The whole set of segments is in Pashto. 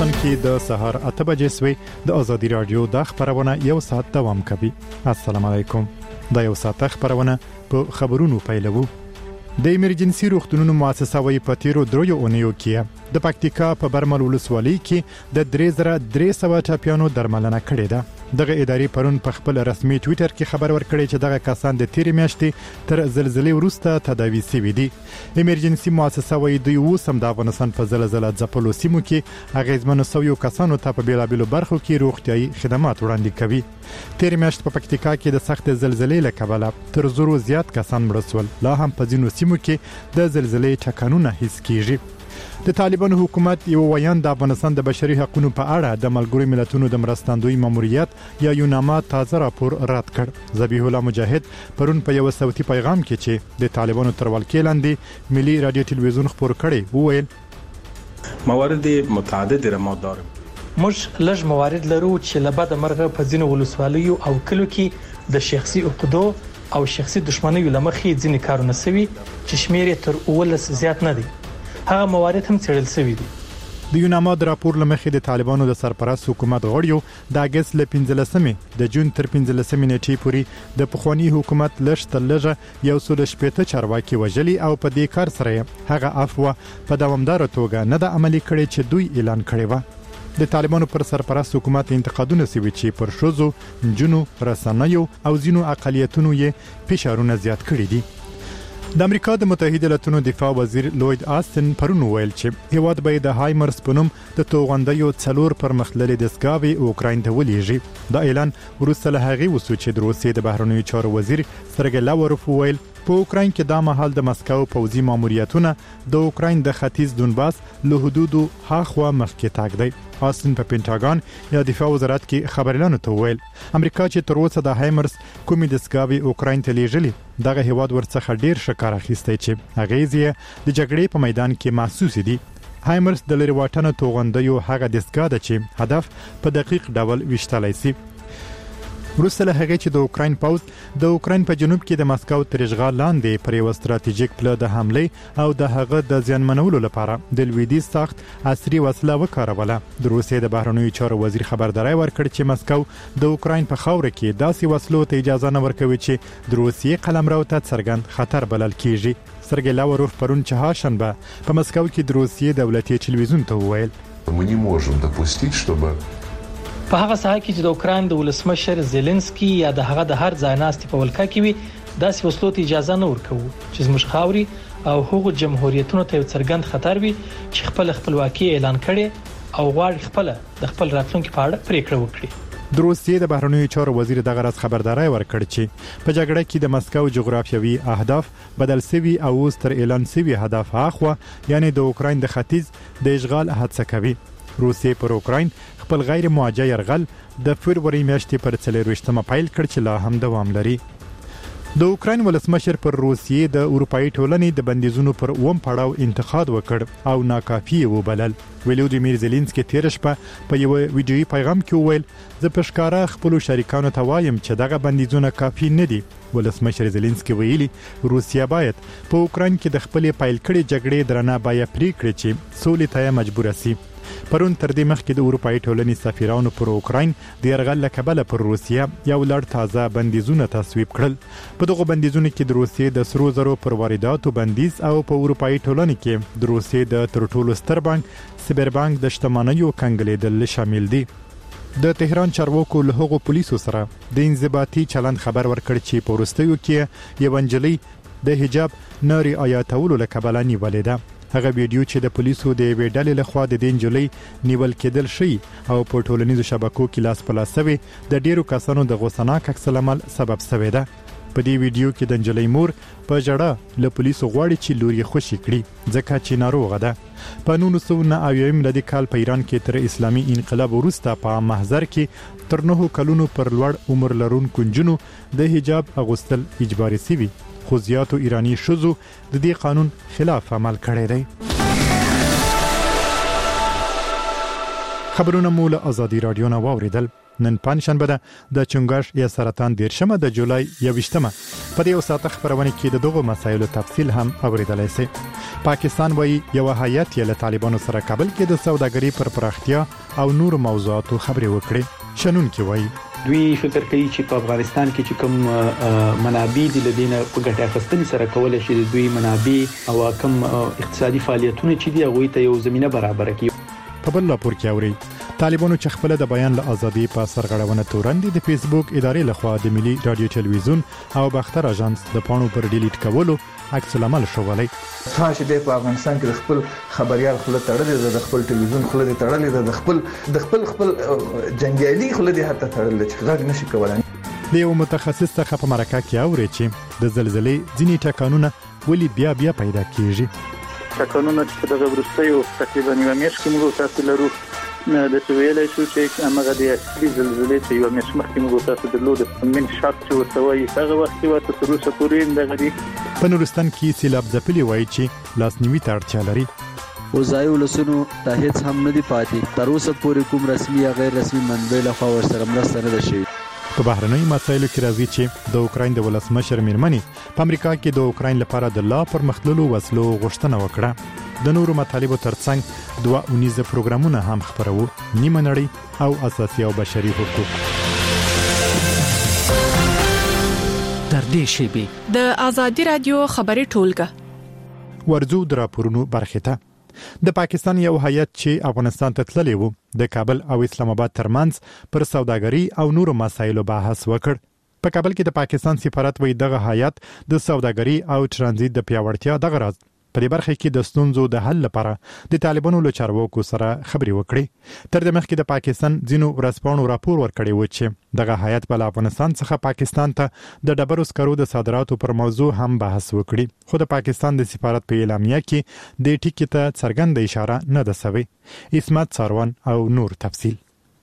افغانستان کې د سهار 8 بجې سوي د ازادي رادیو د خبرونه یو ساعت دوام کوي. السلام علیکم. دا یو ساعت خبرونه په خبرونو پیلوو. د ایمرجنسي روغتونونو مؤسسه وی په تیرو دریو اونیو کې د پکتیکا په برمل ولسوالۍ کې د 3300 ټاپیانو درملنه کړې ده. دغه ادارې پرون په خپل رسمي ټوئیټر کې خبر ورکړی چې دغه کسان د تیرې میاشتې تر زلزلې وروسته تداوي شوي دي. ایمرجنسي مؤسسه وی دوی اوس هم د افغانستان په زلزلې ځپلو سیمو کې اغیزمنو سویو کسانو ته په بیلابیلو برخو کې روغتیايي خدمات وړاندې کوي. تیرې میاشت په پکتیکا کې د سخت زلزلې له کبله تر زرو زیات کسان مړه شول. لا هم په ځینو سیمو کې د زلزلې ټکانونه حس کیږي. د طالبانو حکومت یو ویان د افغانستان د بشري حقوقو په اړه د ملګرو ملتونو د مرستندوی ماموریت یا یوناما تازه راپور رد کړ. ذبیح الله مجاهد پرون په یو صوتي پیغام کې چې د طالبانو تر ولکې لاندې ملي رادیو تلویزیون خبر کړي وویل موارد متعدد را داریم. موږ لږ موارد لرو چې لبد مرغه په ځینو ولسوالیو او کلو کې د شخصي عقدو او شخصي دښمنیو لمخې ځینې کارونه سوي چې شمیر تر 19 زیات نه دي. هغه موارد هم څېړل شوي دي. د یوناما د راپور لمخې د طالبانو د سرپرست حکومت غړیو د اگست ل 15 د جون تر 15 نیټې پورې د پخوانی حکومت لږه 180 چارواکي وژلي او په دې کار سره هغه عفو په دوامدار توګه نه د عملي کړي چې دوی اعلان کړی و. د طالبانو پر سرپرست حکومت انتقادونه سوي چې پر شوزو، جنو، رسنیو او ځینو اقالیتونو یې فشارونه زیات کړي دي. د امریکا د متحده ایالاتونو دفاع وزیر لوید آستن پرون ویل چې هیواد به د هایمرس په نوم د توغندیو څلور پرمختللي دستګاوې اوکراین ته ولېږي. دا اعلان وروسته له هغې وسو چې د روسیې د بهرنیو چارو وزیر سرګی لاوروف ویل په اوکراین کې د مهال د مسکو پوځي ماموریتونه د اوکراین د ختیځ دونباس له حدودو هاخوا مخکې تاګ دی. آستن په پینټاګون یا دفاع وزارت کې خبريالانو ته ویل امریکا چې تر اوسه د هایمرس کومې دستګاوې اوکراین ته لیږلي دغه هیواد ورڅخه ډیر شکار اخیستی چې اغیزې د جګړې په میدان کې محسوس دي. هایمرس د لری واټنه توغندیو هغه دستګاه ده چې هدف په دقیق ډول وشتلای شي. وروسته له هغه چې د اوکراین پوځ د اوکراین په جنوب کې د مسکو تر اشغال لاندې پر یو ستراتیژیک پلان د حمله او د هغه د ځانمنولو لپاره د لویدیز سخت عصري وسله وکاروله. د روسیې د بهرنیو چارو وزیر خبرداري ورکړ چې مسکو د اوکراین په خاوره کې داسې وسلو ته اجازه نه ورکوي چې د روسیې قلمرو ته څرګند خطر بلل کیږي. سرګی لاوروف پرون چهارشنبه په مسکو کې د روسیې دولتي تلویزیون ته وویل мы не можем допустить чтобы په هغه ساحه کې چې د اوکراین د ولسمشر زيلنسکي یا د هغه د هر ځای ناستي په ولکه کې وي داسې وسلو ته اجازه نه ورکوي چې زموږ خاوري او حقوق جمهوریتونو ته څرګند خطر وي چې خپل خپلواکي اعلان کړي او غواړي خپل راتلونکي په اړه پریکړه وکړي. د روسیې د بهرنیو چارو وزیر دغه راز خبرداري ورکړ چې په جګړه کې د مسکو جغرافیوي اهداف بدل شوي او اوس تر اعلان شوي هدف اخوا یعنی د اوکراین د ختیځ د اشغال هڅه کوي. روسیې پر اوکراین خپل غیر موجه يرغل د فبرवरी میاشتې پر 24مه پیل کړ چې لا هم دوام لري. د اوکراین ولسمشر پر روسیې د اروپאי ټولنې د بندیزونو پر اوم پړاو انتقاد وکړ او ناکافي وبلل. ولودیمیر زيلنسکي تیر شپه په یو ویډیوي پیغام کې وویل زه په ښکارا خپل شریکانو ته وایم چې دغه بندیزونه کافي نه دي. ولسمشر زيلنسکي ویلي روسیا باید په اوکراین کې د خپل پیل کړي جګړې درنه بیا پریکړه چې سولې ته مجبور شي. پرون تر دې مخکې د اروپאי ټولنې سفیرانو پر اوکراین د يرغل لکبله پر روسیا یو لړ تازه بندیزونه تصویب کړل. په دغه بندیزونو کې د روسیې د سرو زرو پر وارداتو بندیز او په اروپאי ټولنې کې د روسیې د تر ټولو ستر بانک سبربانک د شتمنیو کنګلېدل شامل دي. د تهران چارواکو له هغو پولیسو سره د انضباطي چلند خبر ورکړ چې په وروستیو کې یو انجلۍ د حجاب نه رعایتولو لکبله نیولې ده. هغه ویډیو چې د پولیسو د ویډلې لخوا د دینجلې نیول کېدل شي او په ټولنیزو شبکو کې لاس په لاس شوی د ډیرو کسانو د غوسناک عکس العمل سبب شوی ده. په دې ویډیو کې د انجلۍ مور په جړه له پولیسو غواړي چې لور یې خوشي کړي ځکه چې ناروغه ده. په 1990 میلادي کال په ایران کې تر اسلامي انقلاب وروسته په محضر کې تر 9 کلونو پر لوړ عمر لرونکو نجونو د حجاب اغوستل اجباري شوی. خو زیاتو ایرانی شوزو د دې قانون خلاف عمل کړی دی. خبرونه مول ازادي رادیو نه واوریدل. نن پنځشنبه ده د چنګاش یا سرطان 13 د جولای 21 په دې وساته خبرونه کې د دغه مسایلو تفصیل هم اوریدلای شئ. پاکستان وایي یو هیئت یې له طالبانو سره کابل کې د سوداګرۍ پر پراختیا او نور موضوعاتو خبرې وکړي. شنون کې وایي دوی فکر کوي چې په افغانستان کې چې کوم منابع دي لدینه په ګټه اخیستنې سره کولای شي د دوی منابع او کوم اقتصادي فعالیتونه چې دی هغه ته یو زمينه برابر کړي. په بل راپور کې اوري طالبانو چې خپل د بیان له ازادي په سرغړونه تورندې د فیسبوک ادارې لخوا د ملي رادیو ټلویزیون او باختر اژانس د پاڼو پر ډیلیټ کولو عکس العمل شوولای. تاسو د افغانستان کې د خپل خبريال خپل تړلې د خپل ټلویزیون خپل تړلې د خپل جنگیالي خپل د هټه تړلې چې غږ نشي کولای. د یو متخصص څخه په مرکه کې اوري چې د زلزلې ځینی ټکانونه ولې بیا پیدا کیږي. ټکانونه چې دغه ورستیو تقریبا یو میاشت کې موږ تاسو لرو د سویلای شو چې هغه د اصلي زلزلې چې یو میاشت مخکې موږ تاسو درلود من شاک چې ورته وایي هغه وخت ورته تر اوسه پورې دغه دی. په نورستان کې سیلاب ځپلي وایي چې لاسنیوي ته اړتیا لري. وزای ولسونو ته هیڅ هم نه دی پاتې تر اوسه پورې کوم رسمي یا غیر رسمي منبع له خوا ورسره مرسته نه ده شوې. په بهرنۍ مسایلو کې راځي چې د اوکراین د ولسمشر میرمنې په امریکا کې د اوکراین لپاره د لا پرمختللو وسلو غوښتنه وکړه. د نورو مطالبو ترڅنګ 2 اونیزه پروګرامونه هم خبرو نیمه نړۍ او اساسي او بشري حقوق. تر دې شیبې د آزادي رادیو خبري ټولګه ورزو د راپورونو برخه ته د پاکستان یو هیئت چې افغانستان ته تللی و د کابل او اسلام آباد ترمنځ پر سوداګرۍ او نورو مسایلو بحث وکړ. په کابل کې د پاکستان سفارت وایي دغه هیئت د سوداګرۍ او ترانزیت د پیاوړتیا دغه راز په دې برخه کې د ستونزو د حل لپاره د طالبانو له چارواکو سره خبرې وکړي. تر دې مخکې د پاکستان ځینو ورځپاڼو راپور ورکړی و چې دغه هیئت په افغانستان څخه پاکستان ته د ډبرو سکرو د صادراتو پر موضوع هم بحث وکړي. خو د پاکستان د سفارت په اعلامیه کې د ټکی ته څرګنده اشاره نه ده شوې. اسمت ساروان او نور تفصیل.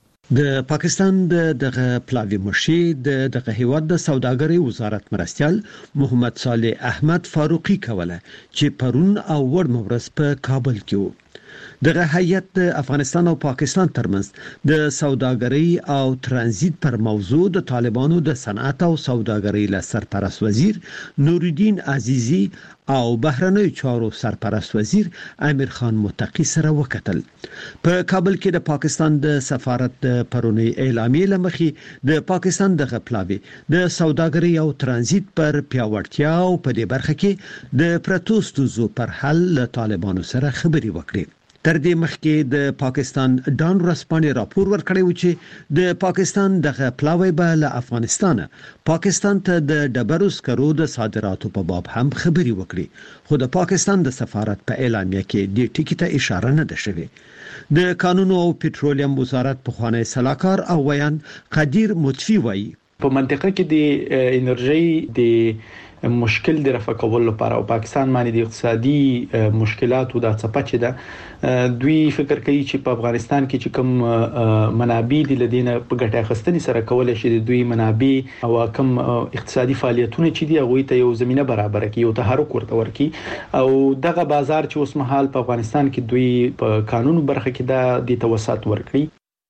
د پاکستان دغه پلاوی مشي دغه هیواد د سوداګرۍ وزارت مرستيال محمد صالح احمد فاروقي کوله چې پرون او ور مورس په کابل کې و. دغه هیئت د افغانستان او پاکستان ترمنځ د سوداګرۍ او ترانزیت پر موضوع د طالبانو د صنعت او سوداګرۍ له سرپرست وزیر نورالدین عزیزی او بهرنیو چارو سرپرست وزیر امیر خان متقی سره وکتل. په کابل کې د پاکستان د سفارت د پرونی اعلامیه لمخې د پاکستان د غپلاوي د سوداګرۍ او ترانزیت پر پیاوړتیا او په دې برخه کې د پروتستو پر حل له طالبانو سره خبري وکړي. تر دې مخکې د پاکستان ډان رسپانې راپور ورکړی و چې د پاکستان دغه پلاوی به له افغانستان پاکستان ته د ډبرو سکرو د صادراتو په باب هم خبري وکړي. خو د پاکستان د سفارت په اعلامیه کې د ټکی ته اشاره نه ده شوې. د قانون او پټرولیم وزارت په خوانی سلاکار او ویان قدیر متفی وایي په منطقه کې د انرژي د مشکل د رفع کولو لپاره او پاکستان باندې د اقتصادي مشکلاتو د څپچې ده دوی فکر کوي چې په افغانستان کې چې کوم منابع دي لدینه په ګټه اخیستنې سره کولای شي د دوی منابع او کوم اقتصادي فعالیتونه چې دی هغه ته یو زمينه برابر کړي او تحرک ورته ورکړي او دغه بازار چې اوس مهال په افغانستان کې دوی په قانون برخه کې د توسط ورکړي.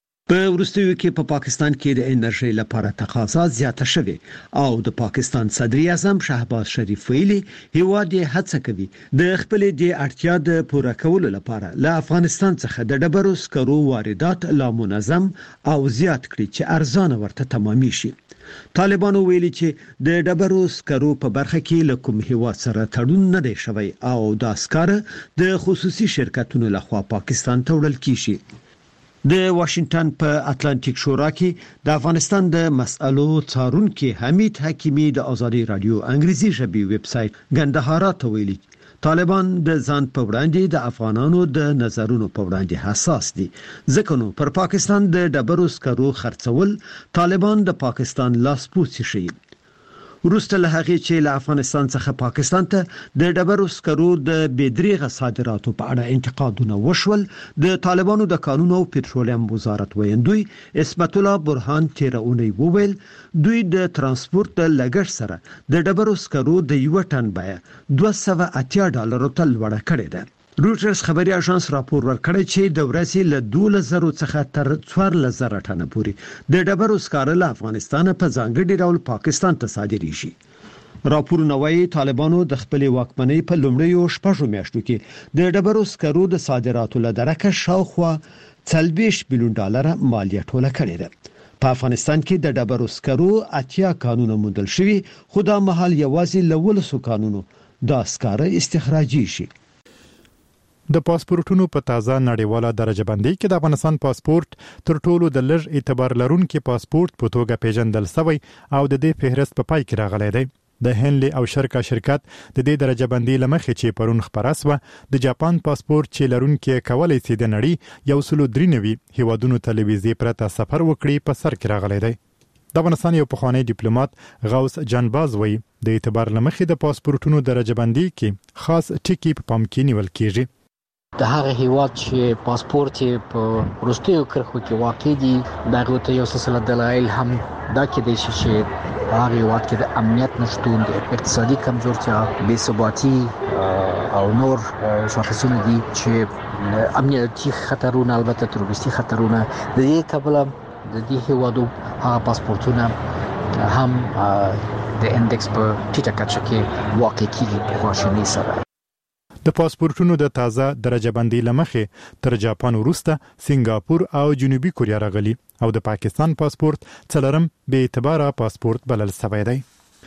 په ورستیو کې په پاکستان کې د انرژي لپاره تقاضا زیاته شوه او د پاکستان صدر اعظم شهباز شریف ویلي هیواد یې هڅه کوي د خپل د اړتیا د پوره کولو لپاره له افغانستان څخه د ډبرو سکرو واردات لا منظم او زیات کړي چې ارزانه ورته تمامي شي. طالبانو ویلي چې د ډبرو سکرو په برخه کې له کوم هیواد سره تړون نه دی شوی او د اسکار د خصوصي شرکتونو لخوا پاکستان ته وړل کیږي. د واشنگټن په اتلانتیک شورا کې د افغانستان د مسألو څارونکي حمید حکیمی د آزادي رادیو انګریزي ژبې ویب سټ ګندهارا ته ویلي طالبان د ځان په وړاندې د افغانانو د نظرونو په وړاندې حساس دي ځکه نو پر پاکستان د ډبرو سکرو خرڅول طالبان د پاکستان لاسپوڅي شي. وروسته له هغه چې له افغانستان څخه پاکستان ته د ډبرو سکرو د بېدریغه صادراتو په اړه انتقادونه وشول د طالبانو د قانون او پټرولیم وزارت ویندوی اسمت الله برهان تیرونی وویل دوی د ترانسپورت د لګښت سره د ډبرو سکرو د یو ټن بیه $280 ته لوړه کړې ده. روټرز خبري اژانس راپور ورکړی چې د ورځې له 12,000 څخه تر 14,000 ټنه پورې د ډبرو سکاره له افغانستان په ځانګړي ډول پاکستان ته صادرېږي. راپورونه وايي طالبانو د خپل واکمنۍ په لومړیو شپږو میاشتو کې د ډبرو سکرو د صادراتو له درکه شاوخوا 40 بلین ډالر مالیه ټوله کړې ده. په افغانستان کې د ډبرو سکرو 80 قانون موندل شوی، خو دا مهال یوازې له 100 قانونو دا سکاره استخراجي شي. د پاسپورتونو په تازه نړیواله درجه بندي کې د افغانستان پاسپورت تر ټولو د لږ اعتبار لرونکي پاسپورت په توګه پیژندل شوی او د دې فهرست په پای کې راغلی دی. د هنلي او شرکا شرکت د دې درجه بندي لمخې چې پرون خبره سوه د جاپان پاسپورت چې لرونکي کولای شي د نړۍ 193 هیوادونو ته له ویزې پرته سفر وکړي په سر کې راغلی دی. د افغانستان یو پخوانی ډیپلوماټ غوث جانباز وایي د اعتبار لمخې د پاسپورتونو درجه بندي کې خاص ټکي په پام کې نیول کیږي. د هغه هیواد چې پاسپورت په وروستیو کرښو کې واقع دي دغه ته یو سلسله دلایل هم دا کېدای شي چې هغه هیواد کې د امنیت نشټون دي، اقتصادي کمزورتیا، بې ثباتي او نور شاخصونه دي چې امنیتي خطرونه، البته تروریستي خطرونه د دې کبله د دې هیوادو هغه پاسپورتونه هم د انډکس په ټیټه کچه کې واقع کیږي په خواشینۍ سره. د پاسپورتونو د تازه درجه بندي لمخې تر جاپان وروسته سنگاپور او جنوبي کوریا راغلي او د پاکستان پاسپورت څلورم بې اعتباره پاسپورت بلل شوی دی.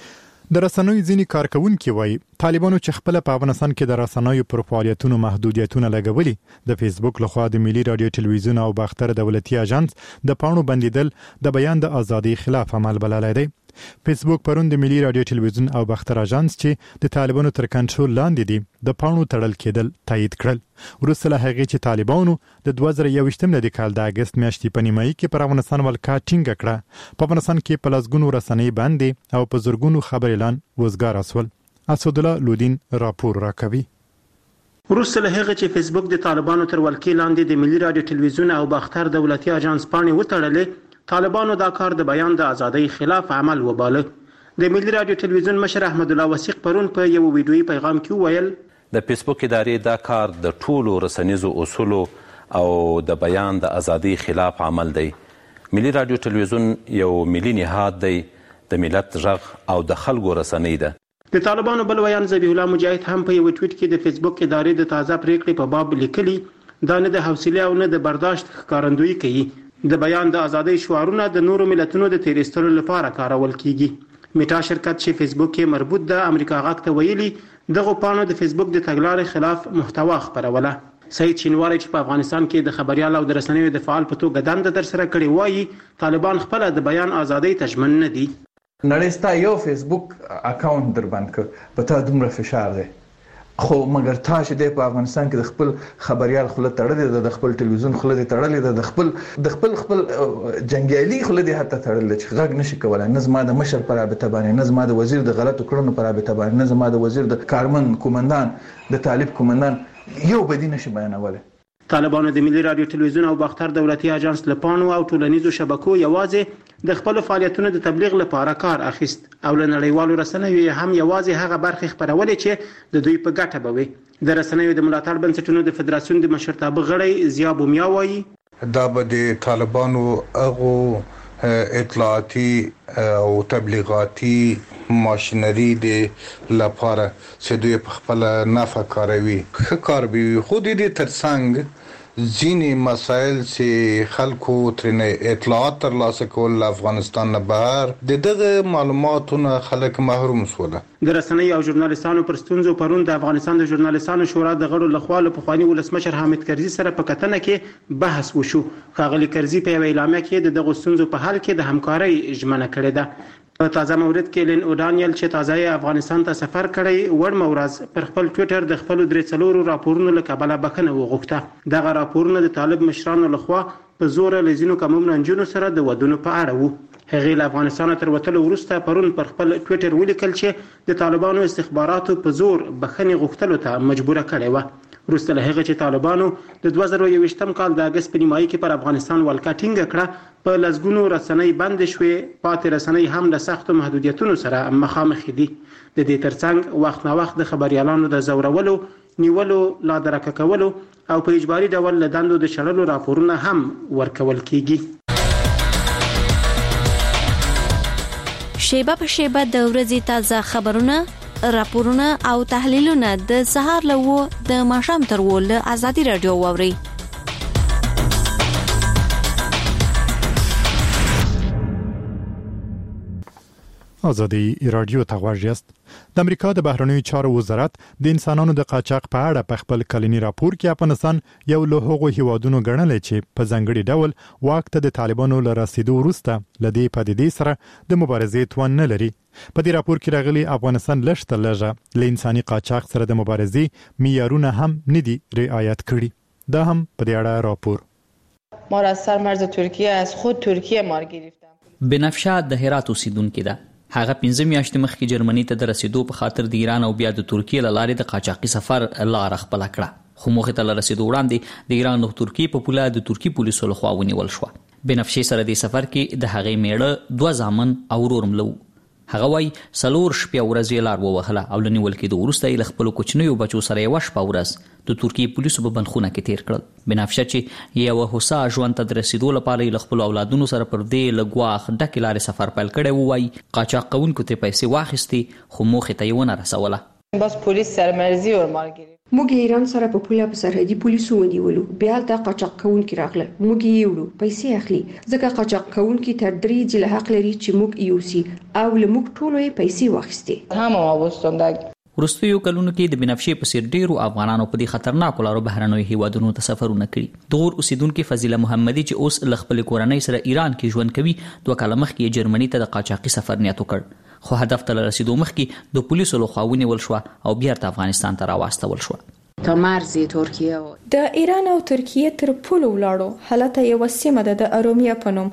د رسنیو ځینې کارکونکي وایي طالبانو چې خپل په افغانستان کې د رسنیو پر فعالیتونو محدودیتونه لګولي، د فیسبوک لخوا د ملي رادیو ټلویزیون او باختر دولتي اژانس د پاڼو بندیدل د بیان د ازادۍ خلاف عمل بللی دی. فیسبوک پرون د ملي رادیو ټلویزیون او باختر اژانس چې د طالبانو تر کنټرول لاندې دي د پاڼو تړل کېدل تایید کړل. وروسته له هغې چې طالبانو د 2021 کال د اگست میاشتې په نیمایي کې پر افغانستان ولکه ټینګه کړه، په افغانستان کې په لسګونو رسنۍ بندې او په زرګونو خبر اعلان وزګار اسول. اسدالله لودین راپور راکوي. وروسته له هغه چې فیسبوک د طالبانو تر ولکې لاندې د ملي رادیو ټلویزیون او باختر دولتي اژانس پاڼې وتړلې، طالبانو دا کار د بیان د ازادۍ خلاف عمل وباله. د ملي رادیو ټلویزیون مشر احمد الله وثیق پرون په یو ویډیویي پیغام کې وویل د فیسبوک ادارې دا کار د ټولو رسنیزو اصولو او د بیان د ازادۍ خلاف عمل دی. ملي رادیو ټلویزیون یو ملي نهاد دی، د ملت غږ او د خلکو رسنۍ ده. د طالبانو بل ویان ذبیح الله مجاهد هم په یو ټویټ کې د فیسبوک ادارې د تازه پریکړې په باب لیکلي دا نه د حوصله او نه د برداشت ښکارندویي کوي. د بیان د ازادۍ شعارونه د نورو ملتونو د تیریستلو لپاره کارول کیږي. میټا شرکت چې فیسبوک کې مربوط د امریکا غاک ته ویلي دغه پاڼو د فیسبوک د تګلارې خلاف محتوا خپروله. سید شینواری چې په افغانستان کې د خبريال او د رسنیو د فعال په توګه دنده تر سره کړې وایي طالبان خپل د بیان ازادۍ ته ژمن نه دي. نړۍ ستا یو فیسبوک اکاونټ در باندې کړ په تا دومره فشار دی، خو مګر تا چې د په افغانستان کې د خپل خبريال خله تړلې ده، د خپل ټلویزیون خله تړلې ده، د خپل جنگیالي خله دې حتی تړلې چې غږ نشي کولای، نه زما د مشر پر رابطه باندې، نه زما د وزیر د غلطو کړنو پر رابطه باندې، نه زما د وزیر د کارمن کومندان د طالب کومندان یو بدی نشي بیانوله. طالبانو د ملي رادیو ټلویزیون او باختر دولتي اژانس له پاڼو او ټولنیزو شبکو یوازې د خپل فعالیتونو د تبلیغ لپاره کار اخیست او له نړیوالو رسنیو هم یوازې هغه برخې خبرولې چې د دوی په ګټه به وي. د رسنیو د ملاتړ بنسټونو د فدراسیون د مشرتابه غړی ضیا بومیا وایي دا به د طالبانو هغه اطلاعاتي او تبلیغاتي ماشینری دی لپاره چې دوی په خپل نفع کاروي. ښه کار به خو دې ترڅنګ ځینې مسایل چې خلکو ترې اطلاعات ترلاسه کول له افغانستان نه بهر دغه معلوماتونه خلک محروم شول. د رسنیو او ژورنالیستانو پر ستونزو پرون د افغانستان د ژورنالیستانو شورا د غړو لخوا له پخواني ولسمشر حامد کرزي سره په کتنه کې بحث وشو. ښاغلي کرزي په یو اعلامیه کې دغه ستونزو په حل کې د همکارۍ ژمنه کړې ده. په تازه مورد کې لین اودانیل چې تازه افغانستان ته سفر کړی وړ مورز پر خپل ټویټر د خپل درې څلورو راپورونو له کبله بخښنه وغوښته. دغه راپورونه د طالب مشرانو لخوا په زور لزینو کوم ننجونو سره د ودونو په اړه وو. هغې له افغانستان تر وتلو وروسته پرون پر خپل ټویټر ولیکل چې د طالبانو استخباراتو په زور بخښنې غوښتلو ته مجبوره کړې وه. وروسته له هغه چې طالبانو د 2021 کال د اگست په نیمایي کې پر افغانستان ولکه ټینګه کړه په لسګونو رسنۍ بند شوې، پاتې رسنۍ هم د سختو محدودیتونو سره مخامخ دي. د دې ترڅنګ وخت نا وخت د خبريالانو د زورولو نیولو، لا درکه کولو او په اجباري ډول له دندو د شړلو راپورونه هم ورکول کیږي. شیبه په شیبه د ورځې تازه خبرونه، راپورونه او تحلیلونه د سهار له 9 د ماښام تر 10 له ازادي رادیو واوري. ازادي رادیو ته غواړئ. د امریکا د بهرنیو چارو وزارت د انسانانو د قاچاق په اړه په خپل کلنی راپور کې افغانستان یو له هغو هیوادونو ګڼلی چې په ځانګړي ډول واک ته د طالبانو له رسیدو وروسته له دې پدیدې سره د مبارزې توان نه لري. په دې راپور کې راغلي افغانستان لږ تر لږه له انساني قاچاق سره د مبارزې معیارونه هم نه دي رعایت کړي. دا هم په دې اړه راپور. ما را از سر مرز ترکیه از خود ترکیه مار گرفتم. بنفشه د هرات اوسیدونکې ده. هغه 15 میاشتې مخکې جرمني ته د رسیدو په خاطر د ایران او بیا د ترکیه له لارې د قاچاقي سفر لار خپل کړه، خو موخې ته رسیدو وړاندې د ایران او ترکیه په پوله د ترکی پولیسو لخوا ونیول شو. بنفشه سره د سفر کې د هغې میړه 2 زامن او ورور ملو. هغه وای 4 شپې ورځې لار ووهله او لنیول کې د ورسته ل خپل کوچنیو بچو سره یو شپه ورځ د ترکیه پولیسو په بندخونه کې تیر کړل. بنفشه چې یو هوسا ژوند ته رسیدو لپاره ل خپل اولادونو سره پر دې لګواخ ډک لارې سفر پیل کړي وای. قاچاق کوونکو ته پیسې واخیستي خو موخې ته یې ونه رسوله. باز پولیس سرمرزي ورمال کړي. موږ ایران سره په پوله په سرحدي پولیسو ونیولو، بیا د قاچاق کوونکو راغله، موږ یې وړو، پیسې اخلي، ځکه قاچاق کوونکو تر 3 ځله حق لري چې موږ یوسي او له موږ ټولو یې پیسې واخیستي. هم واوستندګ وروستیو کلونو کې د بنفشه په سیر ډیرو افغانانو په دې خطرناکو لارو بهرنیو هیوادونو ته سفرونه کړي. د غور اوسیدونکو فضیله محمدي چې اوس ل خپل کورنۍ سره ایران کې ژوند کوي، 2 کاله مخکې جرمني ته د قاچاقي سفر نیت وکړ، خو هدف ته رسیدو مخکې د پولیسو لخوا ونیول شو او بیا افغانستان ته راوستل شو. تا مرز ترکیه د ایران او ترکیه تر پولو ولاړو حالت یو سیمه د ارومیه پنوم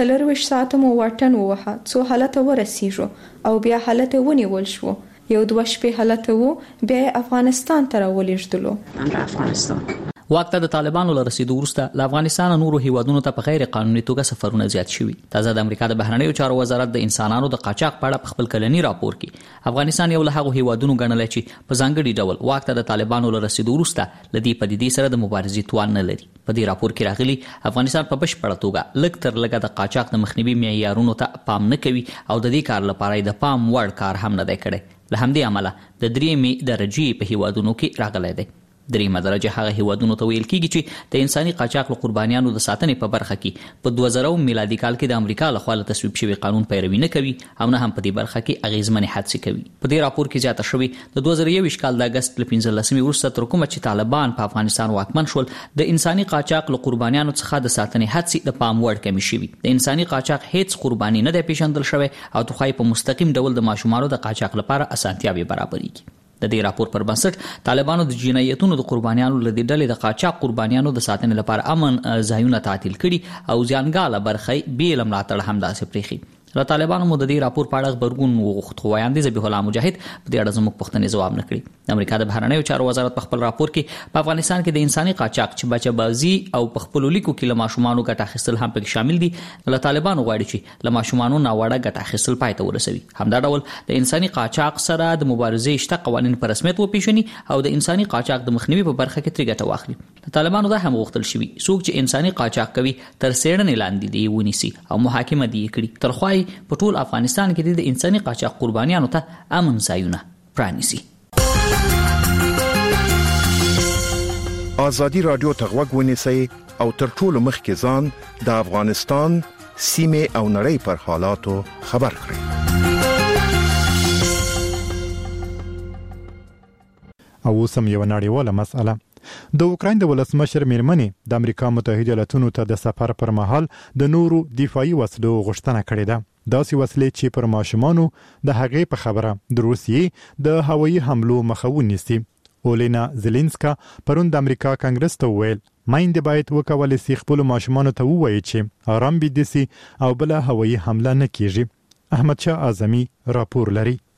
4 ساعت مو واټن ووهه څو حالت ورسیږو او بیا حالت ونیول شو. یو 2 شپې حالت وو بیا افغانستان ته راولېږدلو. افغانستان واک ته د طالبانو له رسیدو وروسته له افغانستان نورو هیوادونو ته په غیر قانوني توګه سفرونه زیات شوي. تازه د امریکا د بهرنیو چارو وزارت د انسانانو د قاچاق په اړه په خپل کلنی راپور کې افغانستان یو له هغو هیوادونو ګڼل چې په ځانګړي ډول واک ته د طالبانو له رسیدو وروسته له دې پدیدې سره د مبارزې توان نه لري. په دې راپور کې راغلي افغانستان په بشپړه توګه لږ تر لږه د قاچاق د مخنیوي معیارونو ته پام نه کوي او د دې کار لپاره د پام وړ کار هم نه دی کړی. له همدې امله د 3 درجه په هیوادونو کې راغلی دی. 3 درجه هغه هیوادونو ته ویل کیږي چې د انساني قاچاق له قربانیانو د ساتنې په برخه کې په 2000 میلادي کال کې د امریکا لخوا تصویب شوی قانون پیروي نه کوي او نه هم په دې برخه کې اغیزمنې حادثې کوي. په دې راپور کې زیاته شوی د 2021 کال د اگست ل 15 وروسته تر کومه چې طالبان په افغانستان واکمن شول د انساني قاچاق له قربانیانو څخه د ساتنې حادثې د پام وړ کمی شوی. د انساني قاچاق هیڅ قرباني نه ده پیژندل شوی او توخای په مستقیم ډول د ماشومانو د قاچاق لپاره اسانتیاوي برابرېږي. د دې راپور پر بنسټ طالبانو د جنایتونو د قربانیانو له ډلې د قاچاق قربانیانو د ساتنې لپاره امن ځایونه تعطیل کړي او ځانګاله برخې بیل ملاتړ هم داسې پریخي. له طالبانو مو د دې راپور په اړه خبرګون وغوښت خو وایاندې ذبیح الله مجاهد په دې اړه زموږ پوښتنې ځواب نه کړي. د امریکا د بهرنیو چارو وزارت په خپل راپور کې په افغانستان کې د انساني قاچاق چې بچه بازي او په خپل لیکو کې له ماشومانو ګټه اخیستل هم پکې شامل دي. له طالبانو غواړي چې له ماشومانو ناوړه ګټه اخیستل پای ته ورسوي. همدا ډول د انساني قاچاق سره د مبارزې شته قوانين په رسمیت وپیژني او د انساني قاچاق د مخنیوي په برخه کې ترې ګټه واخلي. طالبانو دا هم غوښتل شوی څوک چې انساني قاچاق کوي تر څېړنې لاندې دی ونیسي او محاکمه دی کړي. ترخوای په ټول افغانستان کې د انساني قاچاق قربانیانو ته امن ځایونه پرانیسي. ازادي رادیو ته غوږ ونیسئ او تر ټولو مخکې ځان د افغانستان سیمه او نړۍ پر حالاتو خبر کړئ. او سم یو نړیواله مسأله د اوکراین د ولسمشر میرمنې د امریکا متحده ایالاتونو ته د سفر پر مهال د نورو دفاعي وسلو غوښتنه کړې ده. داسې وسلې چې پر ماشومانو د هغې په خبره د روسیې د هوایي حملو مخه ونیسي. اولینا زيلنسکا پرون د امریکا کانګرس ته وویل مایندې باید وکولای شي خپل ماشومانو ته ووایي چې آرام بيدسي او بل هوایي حمله نه کیږي. احمد شاه اعظمي راپور لري.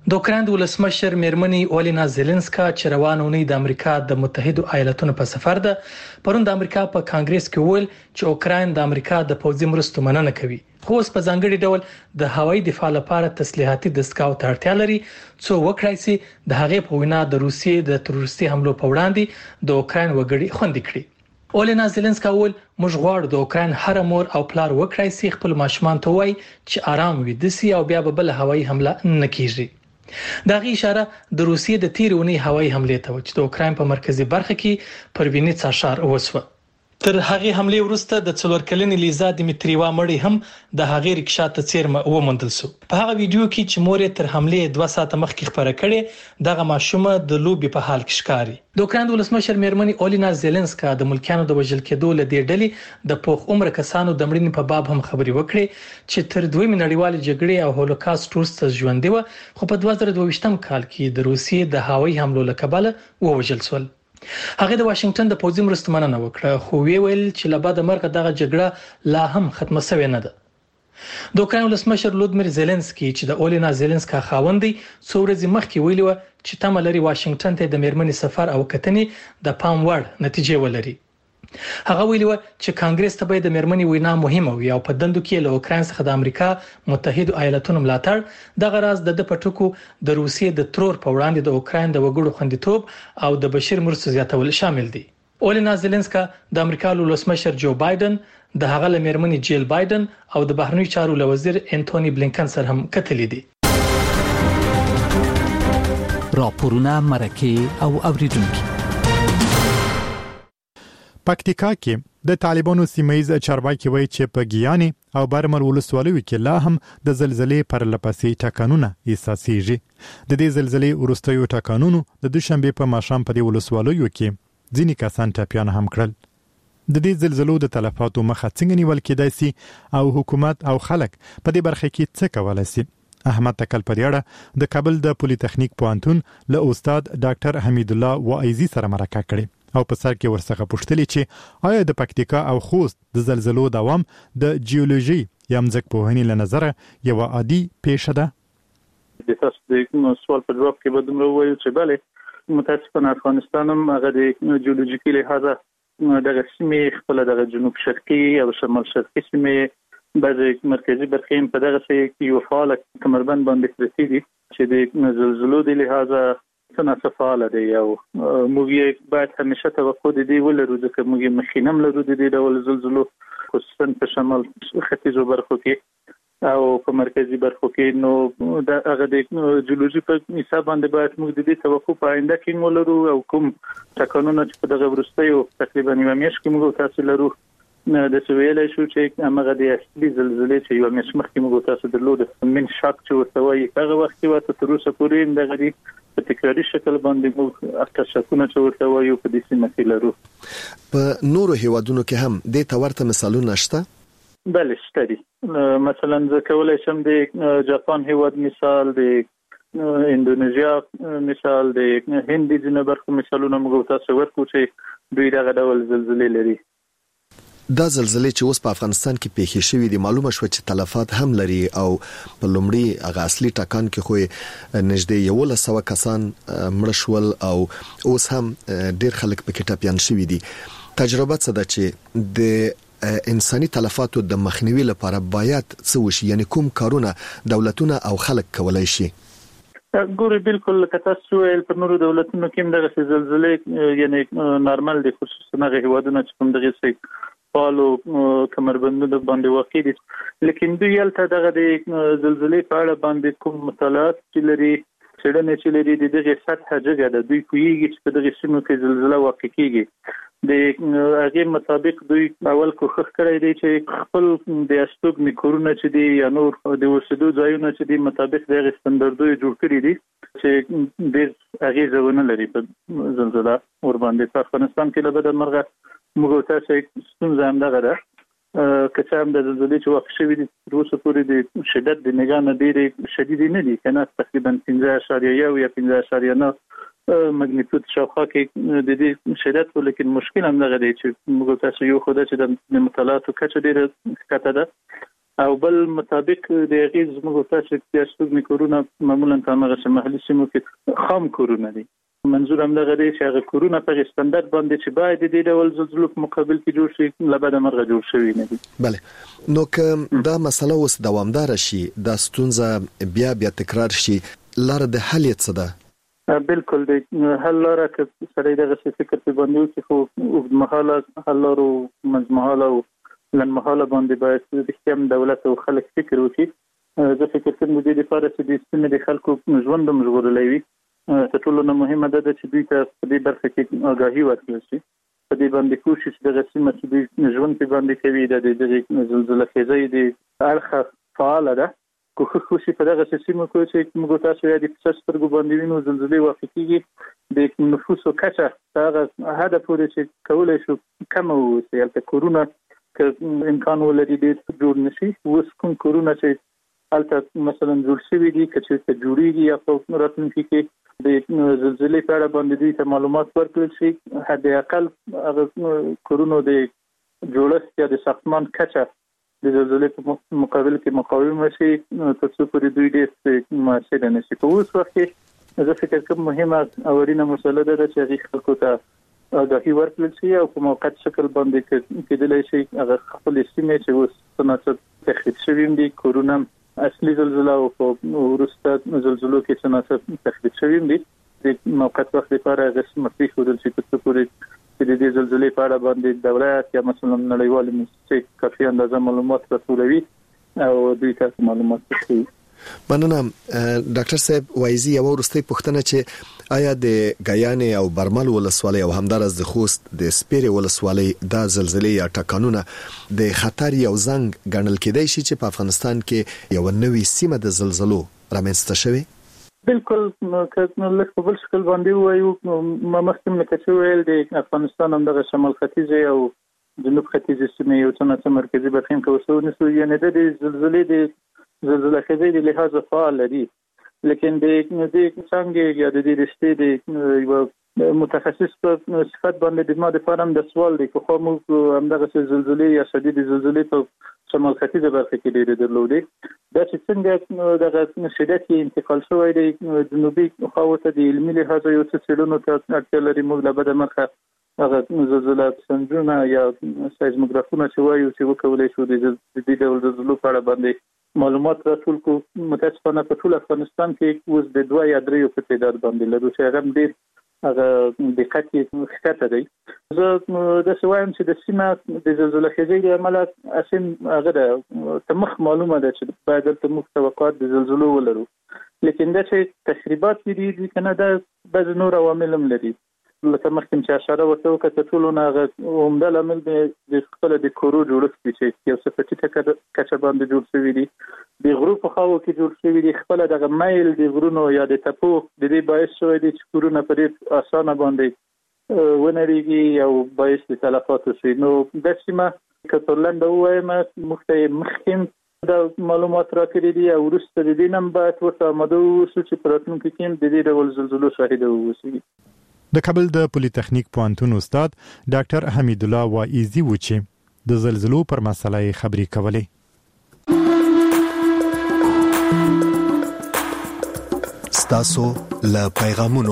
د اوکراین د ولسمشر میرمنې اولینا زيلنسکا چې روانه ونی د امریکا د متحده ایالاتونو په سفر ده پرون د امریکا په کانګرس کې ویل چې اوکراین د امریکا د پوځي مرستو مننه کوي خو اوس په ځانګړي ډول د هوایي دفاع لپاره تسلیحاتي دستګاو ته اړتیا لري څو وکړای شي د هغې په وینا د روسیې د تروریستي حملو په وړاندې د اوکراین وګړي خوندي کړي اولینا زيلنسکا ول موږ غواړو د اوکراین هر مور او پلار وکړای شي خپل ماشومان ته وایي چې آرام وي د سي او بیا به بل هوایي حمله نه کیږي دا غي اشاره د روسیې د تیرونی هوایي حمله ته و چې د اوکراین په مرکزی برخه کې پر وینیټسا ښار وسوه تر هغه حمله وروسته د څلور کلنې لیزا دمیتریوا مړی هم د هغه رکشا ته چیرمه ومندل سو په هغه ویډیو کې چې مور تر حمله 2 ساعته مخکې خبره کړې دغه ماشومه د لوبي په حال کې ښکاری د اوکراین ولسمشر میرمنې اولینا زيلنسکا د ملکانو د وژل کېدو له دې ډلې د پوخ عمر کسانو د مړینې په باب هم خبري وکړي چې تر دویمې نړیوالې جګړې او هولوکاست وروسته ژوندۍ و خو په 2022م کال کې د روسیې د هوایي حملو له کبله ووژل شول هغه د واشنگټن د پوځي مرستو مننه وکړه خو ویل چې له بعد مرګ دغه جګړه لا هم ختمه شوې نه ده د اوکراین ولسمشر ولودمیر زيلنسکي چې د اولینا زيلنسکا خاوندې څو ورځې مخکې ویلي و چې تمه لري واشنگټن ته د میرمنې سفر او کتنې د پام وړ نتیجې ولري هغه ویلي و چې کانګرس ته به د میرمنې وینا مهمه وي او په دندو کې له اوکراین څخه د امریکا متحده ایالاتونو ملاتړ د غراز د پټکو د روسیې د ترور په وړاندې د اوکراین د وګړو خوندیتوب او د بشري مرستو زیاتول شامل دي اولینا زيلنسکا د امریکا ولسمشر جو بایدن د هغه له میرمنې جیل بایدن او د بهرنیو چارو وزیر انټونی بلینکن سره هم کتلې دي راپورونه مرکه او اوریدونکو پکتیکا کې د طالبانو سیمایز چارواکي وایي چې په ګیاني او برمل ولسوالۍ کې لا هم د زلزلې پر لپسې ټکانونه احساسېږي د دې زلزلې وروستیو ټکانونو د دوشنبه په ماښام په دې ولسوالیو کې ځینې کسان ټپيان هم کړل د دې زلزلو د تلفاتو مخه څنګه نیول کېدای شي او حکومت او خلک په دې برخه کې څه کولای شي احمد تکل پریاړه د کابل د پولیټیکنیک پوهنتون له استاد ډاکټر حمید الله وایزي سره مرکه کړې او په سر کې ورڅخه پوښتنه چې آیا د پکتیکا او خوست د زلزلو دوام د جیولوژي یا ځمکې پوهنې له نظره یو عادي پیښه ده د تاسو د سوال په جواب کې به دومره وایو چې بله متاسفانه افغانستان هم هغه د جیولوژیکي لحاظه دغه سیمې خپل د جنوب شرقي او شمال شرقي سیمې بعض مرکزی برخې په دغه کې یو فعال کمربند باندې پرتی دي چې د زلزلو د لحاظه څنګه فعال دي او موږ باید همیشه توقع دي ولرو ځکه موږ مخینم لرو د دې ډول زلزلو خصوصا په شمال ختیځو برخو کې او په مرکزی برخو کې نو د هغه د جیولوژي په حساب باندې باید موږ د دې توقع په آینده کې ولرو او کوم ټکانونه چې په دغه وروستیو تقریبا یو میاشت کې موږ تاسو لرو د سویلې شو چې هغه د اصلي زلزلې چې یو میاشت مخکې موږ تاسو درلود من شاک چې ورته هغه وخت کې تر اوسه پورې دغه په تکراري شکل باندې موږ اکتشافونه چې ورته وایو په دې سیمه کې لرو په نورو هیوادونو کې هم د تورته مثالونه شته بله شته دي مثلا زه کولای شم د جاپان هیواد مثال د اندونیزیا مثال د هند د جنوب برخو مثالونه موږ تاسو ورکو چې دوی دغه ډول زلزلې لري دا زلزلې چې اوس په افغانستان کې پیښې شوې دي معلومه شو چې تلفات هم لري او په لومړی هغه اصلي ټکان کې خو نږدې 1100 کسان مړ شول او اوس هم ډېر خلک پکې ټپيان شوي دي تجربه څه ده چې د انساني تلفاتو د مخنیوي لپاره باید څه وشي یعنی کوم کارونه دولتونه او خلک کولای شي ګوري بالکل کته سویل پر نورو دولتونو کې دغه زلزلې یعنی نارمل دي خصوصا هغه هیوادونه چې کوم دغه څه پالو کمربندونه باندې واقع دي لیکن دوی یلته دغه د زلزلې په اړه باندې کوم مطالعات چې لري څېړنې چې لري د دغه سطح جګه ده دوی کویږي چې په دغه سیمو کې زلزلہ واقع کیږي د هغه مطابق دوی اول کوښښ کړی دی چې خپل د استوګ میکورونه چې دی یا نور د وسدو ځایونه چې دی مطابق د ستاندردو جوړ کړی دي چې د هغه ځونه لري په زلزلہ ور باندې په افغانستان کې له بده مرغه موږ تاسو څنګه هم دغه ده که څه هم د زلزلې چې واقع شوي دي تر اوسه پورې د شدت د نگاه نه ډېرې شدیدې نه دي کنه تقریبا 15.1 یا 15.9 ماګنیټیود شاوخوا کې د دې شدت ولیکن مشکل هم دغه دی چې موږ تاسو یو خدای چې د مطالعاتو کچه ډېره کته ده او بل مطابق د غیز موږ تاسو چې ستوګنې کرونا معمولا هغه محلي سیمو کې خام کرونا دي. منظور هم دغه دی چې هغه کرونا په ستاندرد باندې چې باید د دې ډول زلزلو په مقابل کې جوړ شي لبد مرغه جوړ شوی نه دي. بله نو که دا مسله اوس دوامدار شي دا ستونزه بیا تکرار شي لاره د حل څه ده؟ بالکل د حل لاره که سره دغه فکر په باندې چې خو اوږدمهاله حل لارو منځمهاله او لنډمهاله باندې باید د کوم دولت او خلک فکر وکړي. زه فکر کوم د دې لپاره چې د سیمې د خلکو ژوند هم ژغورلی وي تر ټولو نه مهمه ده چې دوی ته په دې برخه کې آګاهي ورکړل شي، په دې باندې کوشش دغه سیمه چې دوی ژوند په باندې کوي د زلزله خیزۍ د اړخه فعاله ده. کوښښ وشي په دغه سیمو کې چې موږ تاسو یې د پسر سترګو باندې وینو زلزلې واقع کېږي د نفوسو کچه هغه هدف پورې چې کولی شو کمه واوسي. هلته کورونه که امکان ولري ډېر جوړ نشي. اوس کوم کورونه چې هلته مثلا جوړ شوي دي که چېرته جوړېږي یا په راتلونکي کې د زلزلې په اړه باندې دوی ته معلومات ورکړل شي، حد اقل هغه کورونو د جوړښت یا د ساختمان کچه د زلزلې په مقابل کې مقاومه شي تر څو پورې دوی ډېر موثره نه شي. په اوس وخت کې زه فکر کوم مهمه او اړینه مسله ده چې هغې خلکو ته آګاهي ورکړل شي او په موقت شکل باندې کېدلی شي هغه خپلې سیمې چې اوس څه ناڅه تخریب شوي دي، کورونه اصلي زلزله او په وروسته زلزلو کې څه ناڅه تخریب شوي دي، د موقت وخت لپاره هغه سیمه پرېښودل شي تر څو پورې چې د دې زلزلې په اړه باندې دولت یا مثلا نړیوالې موسسې کافي اندازه معلومات راټولوي او دوی ته معلومات ورکوي. مننه ډاکټر صاحب. وایزي یو وروستۍ پوښتنه چې آیا د ګیانې او برمل ولسوالۍ او همدارس د خوست د سپیرې ولسوالۍ د زلزلې یا ټکانونه د خطر یو زنګ ګڼل کېدای شي چې په افغانستان کې یو نوې سیمه د زلزلو رامنځته شوې؟ بالکل که لږ په بل شکل باندې ووایو ما مخکې لکه چې ویل د افغانستان همدغه شمال ختیځې او جنوب ختیځې سیمې یو څه ناڅه مرکزي برخې هم که ورسره ونیسو یعنې د زلزلې د زلزله خیزۍ د لحاظ فعال دي، لیکن د دې څنګه یا د دې رشتې د یو متخصص په صفت باندې د ما د فارم د سوال دی که خو موږ همدغه زلزلې یا شدید زلزلې په شمال ختیځه برخه کې ډېرې درلودې. دا چې څنګه دغه شدت یې انتقال شوی دی جنوبي خواو ته د علمي لحاظ یو څه څېړنو ته اړتیا لري. موږ له بده مرغه هغه زلزله سنجونه یا سایزموګرافونه چې وایو چې وکولی شو د دې ډول زلزلو په اړه باندې معلومات راټول کړو. متاسفانه په ټول افغانستان کې اوس د 2 یا 3 په تعداد باندې لرو چې هغه ډېر هغه دقت یې ښکته دی. زه داسې وایم چې د سیمه د زلزله خیزۍ له امله اصل هغه ته مخ معلومه ده چې باید دلته موږ توقعات د زلزلو ولرو، لیکن دا چې تخریبات دي که نه دا بعضې نور عوامل هم لري. لکه مخکې چې اشاره ورته وکړه تر ټولو نه هغه عمده لامل د خپله د کورو جوړښت دی چې یو څه په ټیټه کچه باندې جوړ شوي دي، د غرو په خواو کې جوړ شوي دي. خپله دغه میل د غرونو یا د تپو د دې باعث شوی دی چې کورونه په ډېر اسانه باندې ونړېږي او باعث د تلفاتو شي. نو دا سیمه که پر لنډه ووایم موږ ته یې مخکې دا معلومات راکړي دي او وروسته د دې نه هم باید ورته آماده واوسو چې په راتلونکي کې هم د دې ډول زلزلو شاهده واوسو. د کابل د پولیټیکنیک پوهنتون استاد ډاکټر حمید الله وایزي و چې د زلزلو پر مسله خبرې کولې. ستاسو له پیغامونو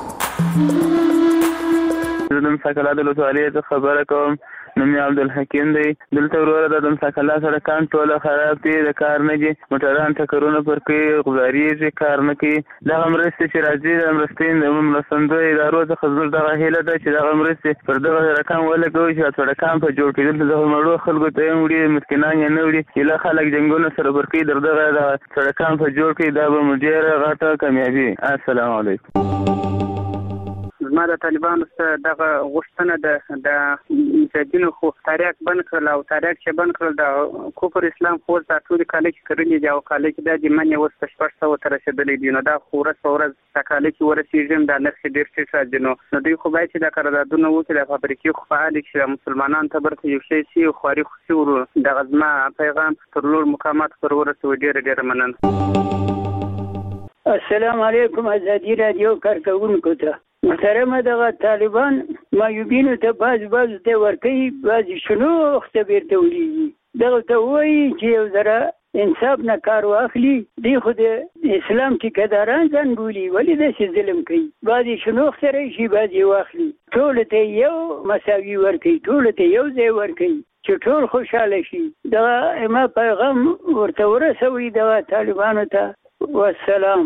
زلم ساکلا د لوټوالۍ خبره کوم. نوم یې عبدالحکیم دی. دلته وروره د ساکلا سړکان ټوله خراب دي، د کار نه دي، موټران ټکرونه پر کوي، غباریږي، کار نه کوي. دغه مرستې چې راځي د مرستې د مرستندویو ادارو څخه زموږ دغه هیله ده چې دغه مرستې پر دغه سړکان ولګوي چې سړکان په جوړ کېدل دغه مړو خلکو ته یې وړي، مسکینان یې نه وړي. ایله خلک جنګونه سره پر کوي در دغه سړکان په جوړ کړي، دا به مو ډېره غټه کامیابي. السلام علیکم. زما د طالبانو سره دغه غوښتنه ده د مجاهدینو خو تاریخ بند کړل او تاریخ چې بند کړل د کفر اسلام فوز د ټول کالج کړنی دی او کالج د جمعنی اوس په 400 تر رسیدلې دي. نو دا خو ورځ د کالج ورسېږم د نقش ډیر څه راځي. نو دوی خو باید چې د قراردادونو وکړي د فابریکې خو فعال چې مسلمانان ته برخه یو شی سي خوري خو ورو د غزما پیغام تر لور مقامات پر ورسوي. ډیر مننه. السلام علیکم. ازادي رادیو کارکونکو ته محترمه دغه طالبان معیوبینو ته باز ته ورکوي، باز شنو خبر ته ولیږي. دغه ته وایي چې یو ذره انصاف نه کار واخلي دی خو د اسلام ټیکداران ځان بولي ولې داسې ظلم کوي بعضې شنوخ سره شي بعضې واخلي ټولو ته یو مساوي ورکوي ټولو ته یو ځای ورکوي چې ټول خوشحاله شي دغه ما پیغام ورته ورسوي دغه طالبانو ته والسلام.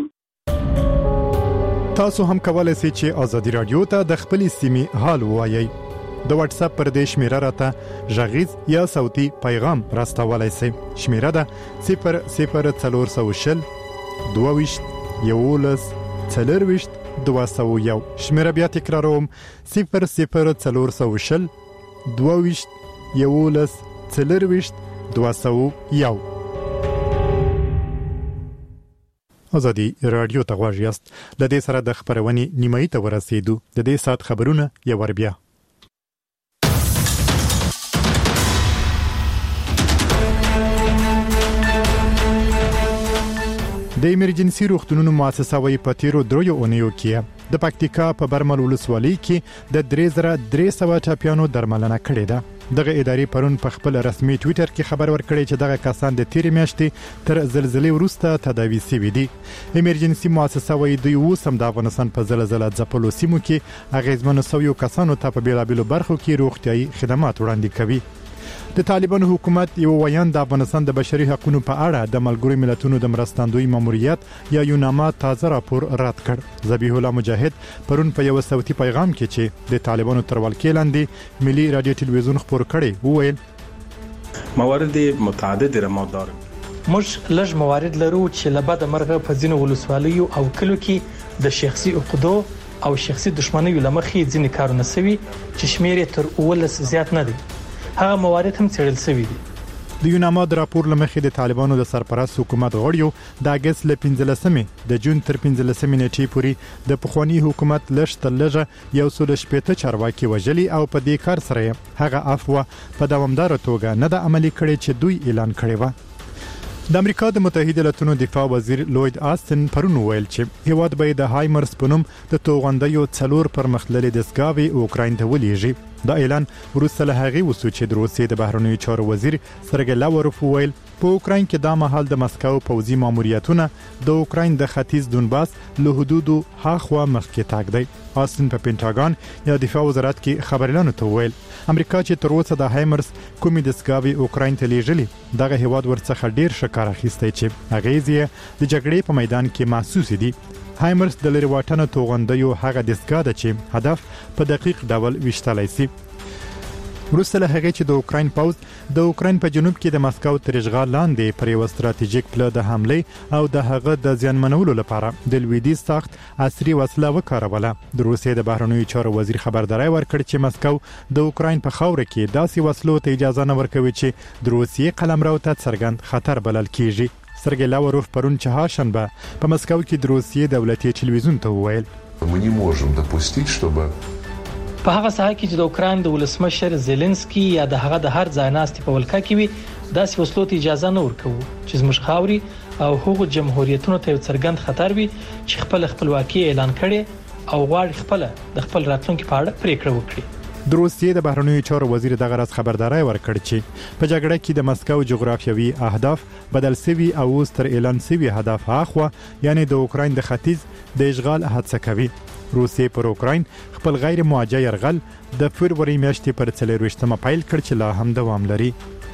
تاسو هم کولای شئ چې آزادي رادیو ته د خپلې سیمې حال ووایئ. د واتس اپ پر دې شمیره راته غږیز یا صوتي پیغام راستولای شئ. شمیره ده 00420 22 11 40 201. شمیره بیا تکراروم 00420 22 11 40 201. آزادي رادیو ته غواړئ یاست. د دې سره د خبرونې نیمایي ته ورسېدو. د دې سات خبرونه یو ور بیا. د ایمرجنسي روغتونونو مؤسسه وی په تیرو دریو اونیو کې د پکتیکا په برمل ولسوالۍ کې د 3300 ټاپیانو درملنه کړې ده. دغه ادارې پرون په خپل رسمي ټوئیټر کې خبر ورکړی چې دغه کسان د تیرې میاشتې تر زلزلې وروسته تداوي شوي دي. ایمرجنسي مؤسسه وی دوی اوس هم د افغانستان په زلزلې ځپلو سیمو کې اغیزمنو سویو کسانو ته په بیلابیلو برخو کې روغتیايي خدمات وړاندې کوي. د طالبانو حکومت یو ویان د افغانستان د بشري حقوقو په اړه د ملګرو ملتونو د مرستندوی ماموریت یا یوناما تازه راپور رد کړ. ذبیح الله مجاهد پرون په یو صوتي پیغام کې چې د طالبانو تر ولکې لاندې ملي رادیو ټلویزیون خبر کړي وویل موارد متعدد رماد دار موږ لږ موارد لرو چې لبد مرغه په ځینو ولسوالیو او کلو کې د شخصي عقدو او شخصي دښمنیو لمخې ځینې کارونه سوي چې شمیر تر 19 زیات نه دي. هغه موارد هم څېړل شوي دي. د یوناما د راپور لمخې د طالبانو د سرپرست حکومت غړیو د اگست ل 15 د جون تر 15 نیټې پورې د پخوانی حکومت لږه یو سل شپېته چارواکي وژلي او په دې کار سره هغه عفو په دوامدار توګه نه د عملی کړي چې دوی اعلان کړی و. د امریکا د متحده ایالاتو دفاع وزیر لوید آستن پرون ویل چې هیواد به د هایمرز په نوم د توغندیو څلور پرمختللي دستګاوې اوکراین ته ولېږي. دا اعلان وروسته له هغې وسو چې د روسیې د بهرنیو چارو وزیر سرګی لاوروف ویل په اوکراین کې د مهال د مسکو پوځي ماموریتونه د اوکراین د ختیځ دونباس له حدودو هاخوا مخکې تاګ دی. آستن په پینټاګان یا دفاع وزارت کې خبريالانو ته ویل امریکا چې تر اوسه د هایمرز کومې دستګاوې اوکراین ته لیږلي دغه هیواد ورڅخه ډیر شکار اخیستی چې اغیزې د جګړې په میدان کې محسوس دي. هایمرز د لري واټنه توغندیو هغه دستګاه ده چې هدف په دقیق ډول وشتلای شي. وروسته له هغې چې د اوکراین پوځ د اوکراین په جنوب کې د مسکو تر اشغال لاندې پر یو ستراتیژیک پله د حمله او د هغه د ځانمنولو لپاره د لویدیځ سخت عصري وسله وکاروله. د روسیې د بهرنیو چارو وزیر خبرداري ورکړ چې مسکو د اوکراین په خاور کې داسې وسلو ته اجازه نه ورکوي چې د روسیې قلمرو ته څرګند خطر بلل کیږي. سرګی لاوروف پرون چهارشنبه په مسکو کې د روسیې دولتي ټلویزیون ته وویل мы не можем допустить чтобы په هغه ساحه کې چې د اوکراین د ولسمشر زيلنسکي یا د هغه د هر ځای ناستي په ولکه کې وي داسې وسلو ته اجازه نه ورکوي چې زموږ خاوري او حقوق جمهوریتونو ته څرګند خطر وي چې خپلواکي اعلان کړي او غواړي د خپل راتلونکي په اړه پریکړه وکړي. د روسیې د بهرنیو چارو وزیر دغه راز خبرداري ورکړ چې په جګړه کې د مسکو جغرافیوي اهداف بدل شوي او تر اعلان شوي هدف اخوا یعنی د اوکراین د ختیځ د اشغال هڅه کوي. روسیې پر اوکراین خپل غیر موجه يرغل د فبراير میاشتې پر 24مه پیل کړ چې لا هم دوام لري.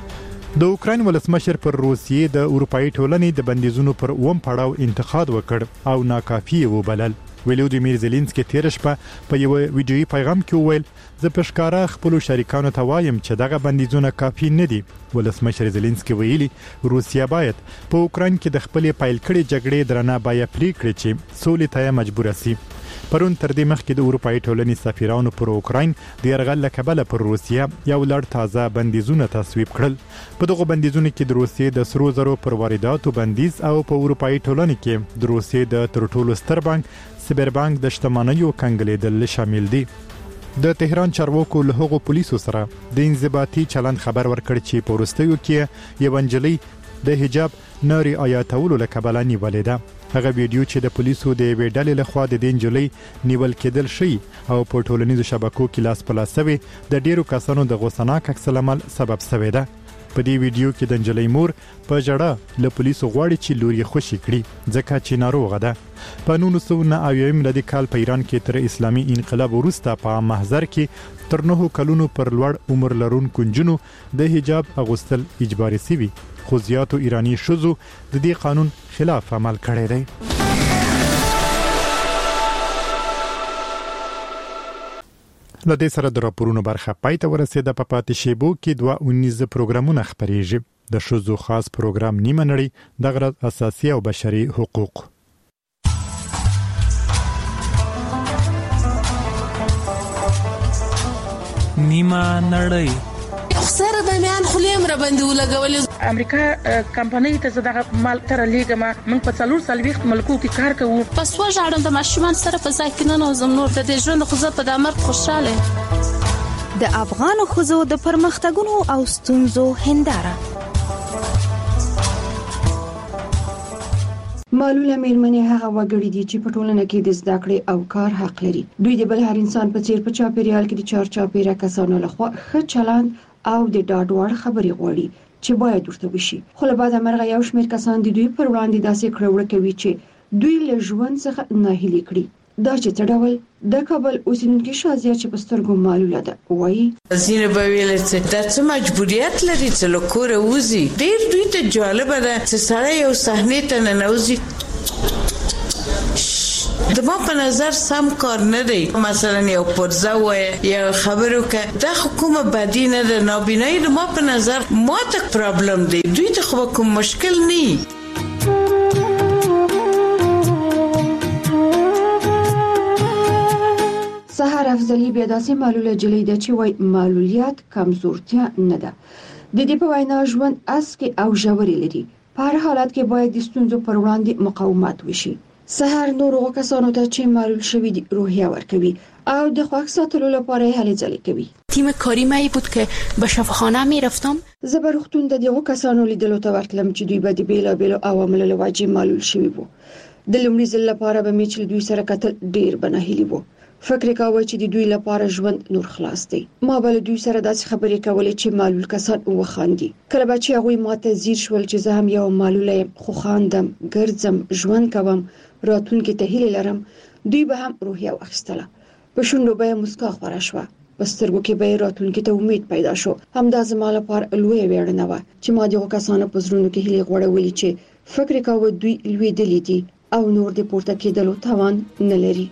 د اوکراین ولسمشر پر روسیې د اروپאי ټولنې د بندیزونو پر اوم پړاو انتقاد وکړ او ناکافي وبلل. ولودیمیر زيلنسکي تیر شپه په یو ویډیوي پیغام کې وویل زه په ښکارا خپل شریکانو ته وایم چې دغه بندیزونه کافي نه دي. ولسمشر زيلنسکي ویلي روسیا باید په اوکراین کې د خپل پیل کړي جګړې درنه بیا پریکړه چې سولې ته مجبور شي. پرون تر دې مخکې د اروپאי ټولنې سفیرانو پر اوکراین د يرغل لکبله پر روسیا یو لړ تازه بندیزونه تصویب کړل. په دغه بندیزونو کې د روسیې د سرو زرو پر وارداتو بندیز او په اروپאי ټولنې کې د روسیې د ترټولو ستر بانک سبربانک د شتمنیو کنګلیدل شامل دي. د تهران چارواکو له هغو پولیسو سره د انضباطي چلند خبر ورکړ چې په وروستیو کې یو انجلۍ د حجاب نری آیاتولو لکبله نیولې ده. هغه ویډیو چې د پولیسو د ویډلې لخوا د انجلۍ نیول کېدل شي او په ټولنیزو شبکو کې لاس په لاس شوی د ډیرو کسانو د غوسناک عکس العمل سبب شوی ده. په دې ویډیو کې د نجلۍ مور په جړه له پولیسو غواړي چې لور یې خوشي کړي ځکه چې ناروغه ده. په 1999 میلادي کال په ایران کې تر اسلامي انقلاب وروسته په محضر کې تر 9 کلونو پر لوړ عمر لرونکو نجونو د حجاب اغوستل اجباري سوي، خو زیاتو ایرانی ښځو د دې قانون خلاف عمل کړی دی. لدې سره د راپورونو برخه پای ته ورسېده. په پاتې شیبو کې 2 پروګرامونه خبرېږي. د ښځو خاص پروګرام نیمه نړۍ د غرض اساسي او بشري حقوق. نیمه نړۍ خسر د میان خلیم را باندې ولګول. امریکا کمپنۍ ته زداغه مال تر لیګما موږ په 4 ملکو کې کار کوو. پس وژاړم د ماشومان سره په ځای کې نه نوزم نور د دې ژوند خو زه په دامر خوشاله. د افغان خزو د پرمختګونو او ستونزو هنداره. معلومه میرمنې هغه وګړي دي چې په ټولنه کې د زده کړې او کار حق لري. دوی د بل هر انسان په څیر په چاپیریال کې د چارچاپیره کسانو لخوا ښه چلند او د ډاډ وړ خبرې غواړي چې باید ورته وشي. خو له بعده مرغه یو شمېر کسان د دوی پر وړاندې داسې کړوړه کوي چې دوی له ژوند څخه ناهیلي کړي. دا چې څه ډول د کابل اوسیدونکو شازیه چې په سترګو معلومه ده وایي زینه به ویل چې د څه مجبوریت لري چې له کوره وځي. ډېر دوی ته جالب ده چې سړی یو صحنې ته ننوځي. د ما په نظر سم کار نه دی. مثلا یو پرزه وای یا خبرو کې د حکومت بدی نه ده. نابینایی د ما په نظر ما ته پرابلم دی. دوی ته خو کوم مشکل نه. سحر افضلی بیا داسې معلوله جلی ده چې وای معلولیت کمزورتیا نه ده. د دې په وینا ژوند اسکی او ژورې لري. په هر حالت کې باید د ستونزو پر وړاندې مقاومت وشي. سحر نورو کسانو ته چې معلول شوی دي روحیه ورکوي او د خوښ ساتلو لپاره هلې ځلې کوي. تیم کاری مې بود که به شفاخانه میرفتم. زه به روغتون د دغو کسانو لیدلو ته ورتلم چې دوی به د بیلابیلو عواملو له وجې معلول شوي وو. د لومړي ځل لپاره به مې چې دوی سره کتل ډیر بناهیلي وو. فکر کاوه چې د دوی لپاره ژوند نور خلاص دی. ما بل دوی سره داسې خبرې کولې چې معلول کسان وخاندي. کله به چې هغه ماته زیر شول چې زه هم یو معلول یم خو خاندم، ګرځم، ژوند کوم، راتلونکي ته هیله لرم. دوی به هم روحیه واخیستله. په شونډو به مسکا خورا شوه. په سترګو کې به راتلونکي ته امید پیدا شو. همدا زما لپاره لویه ویاړنه وه چې ما دغو کسانو په زړونو کې هیلې غوړولې چې فکر کاوه دوی لویدلي دي او نور د پورته کېدلو توان نه لري.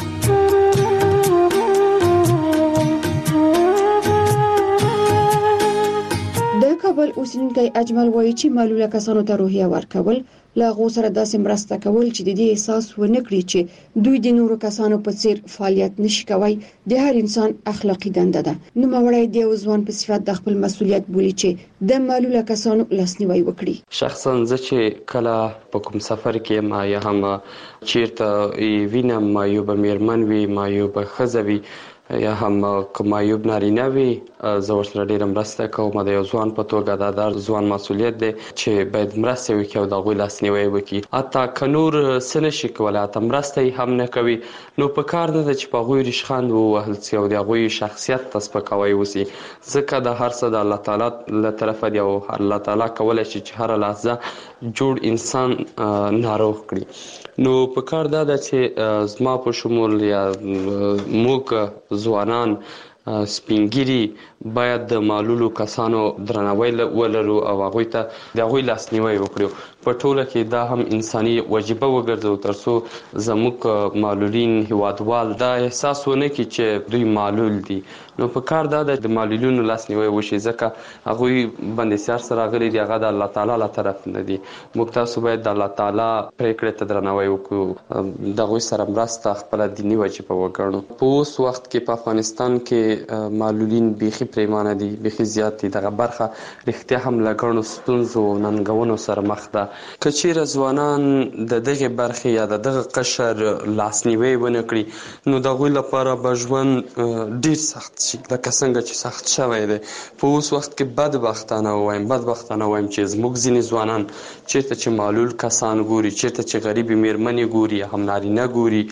د کابل اوسیدونکی اجمل وایي چې معلوله کسانو ته روحیه ورکول له هغو سره داسې مرسته کول چې د دې احساس ونه کړي چې دوی د نورو کسانو په څیر فعالیت نشي کوي د هر انسان اخلاقی دنده ده. نوموړی د یو ځوان په صفت د خپل مسؤلیت بولي چې د معلوله کسانو لاسنیوي وکړي. شخصا زه چې کله په کوم سفر کې ما یا هم چیرته وینم ما یو به میرمن وي، ما یو به ښځه وي یا هم کمایوب نارینه وي، زه ورسره ډېره مرسته کوم. د یو ځوان په توګه دا د ځوان مسؤلیت دی چې باید مرسته وکړي او د هغوی لاسنیوی وکړي. حتی که نور څه نشي کولی، حتی مرسته یې هم نه کوي، نو په کار نه ده چې په هغوی ریشخند ووهل سي او د هغوی شخصیت ته سپکاوی وسي. ځکه د هر څه د الله تعالی له طرفه دی او الله تعالی کولی شي چې هره لحظه جوړ انسان ناروغ کړي. نو په کار دا ده چې زما په شمول یا موږ ځوانان سپینګیري باید د معلولو کسانو درناوی ولرو او هغوی ته د هغوی لاسنیوی وکړو. په ټوله کې دا هم انساني وجیبه وګرځو ترڅو زموږ معلولین هیوادوال دا احساس ونه کړي چې دوی معلول دي. نو په کار دا د معلولینو لاسنیوی وشي ځکه هغوی بندسیار سره راغلي دي، هغه د الله تعالی له طرف نه دي. موږ تاسو باید د الله تعالی پریکړې ته درناوی وکړو، د هغوی سره مرسته خپله دیني وجیبه وګڼو. په اوس وخت کې په افغانستان کې معلولین بیخي پریمانه دي، بیخي زیات دي. دغه برخه رښتیا هم له ګڼو ستونزو ننګونو سره مخ ده. که چیرې ځوانان د دغې برخې یا د دغه قشر لاسنیوی ونه کړي نو د هغوی لپاره به ژوند ډېر سخت شي، لکه څنګه چې سخت شوی دی. په اوس وخت کې بدبختانه وایم چې زموږ ځینې ځوانان چیرته چې معلول کسان ګوري، چیرته چې غریبې میرمنې ګوري، هم نارینه ګوري،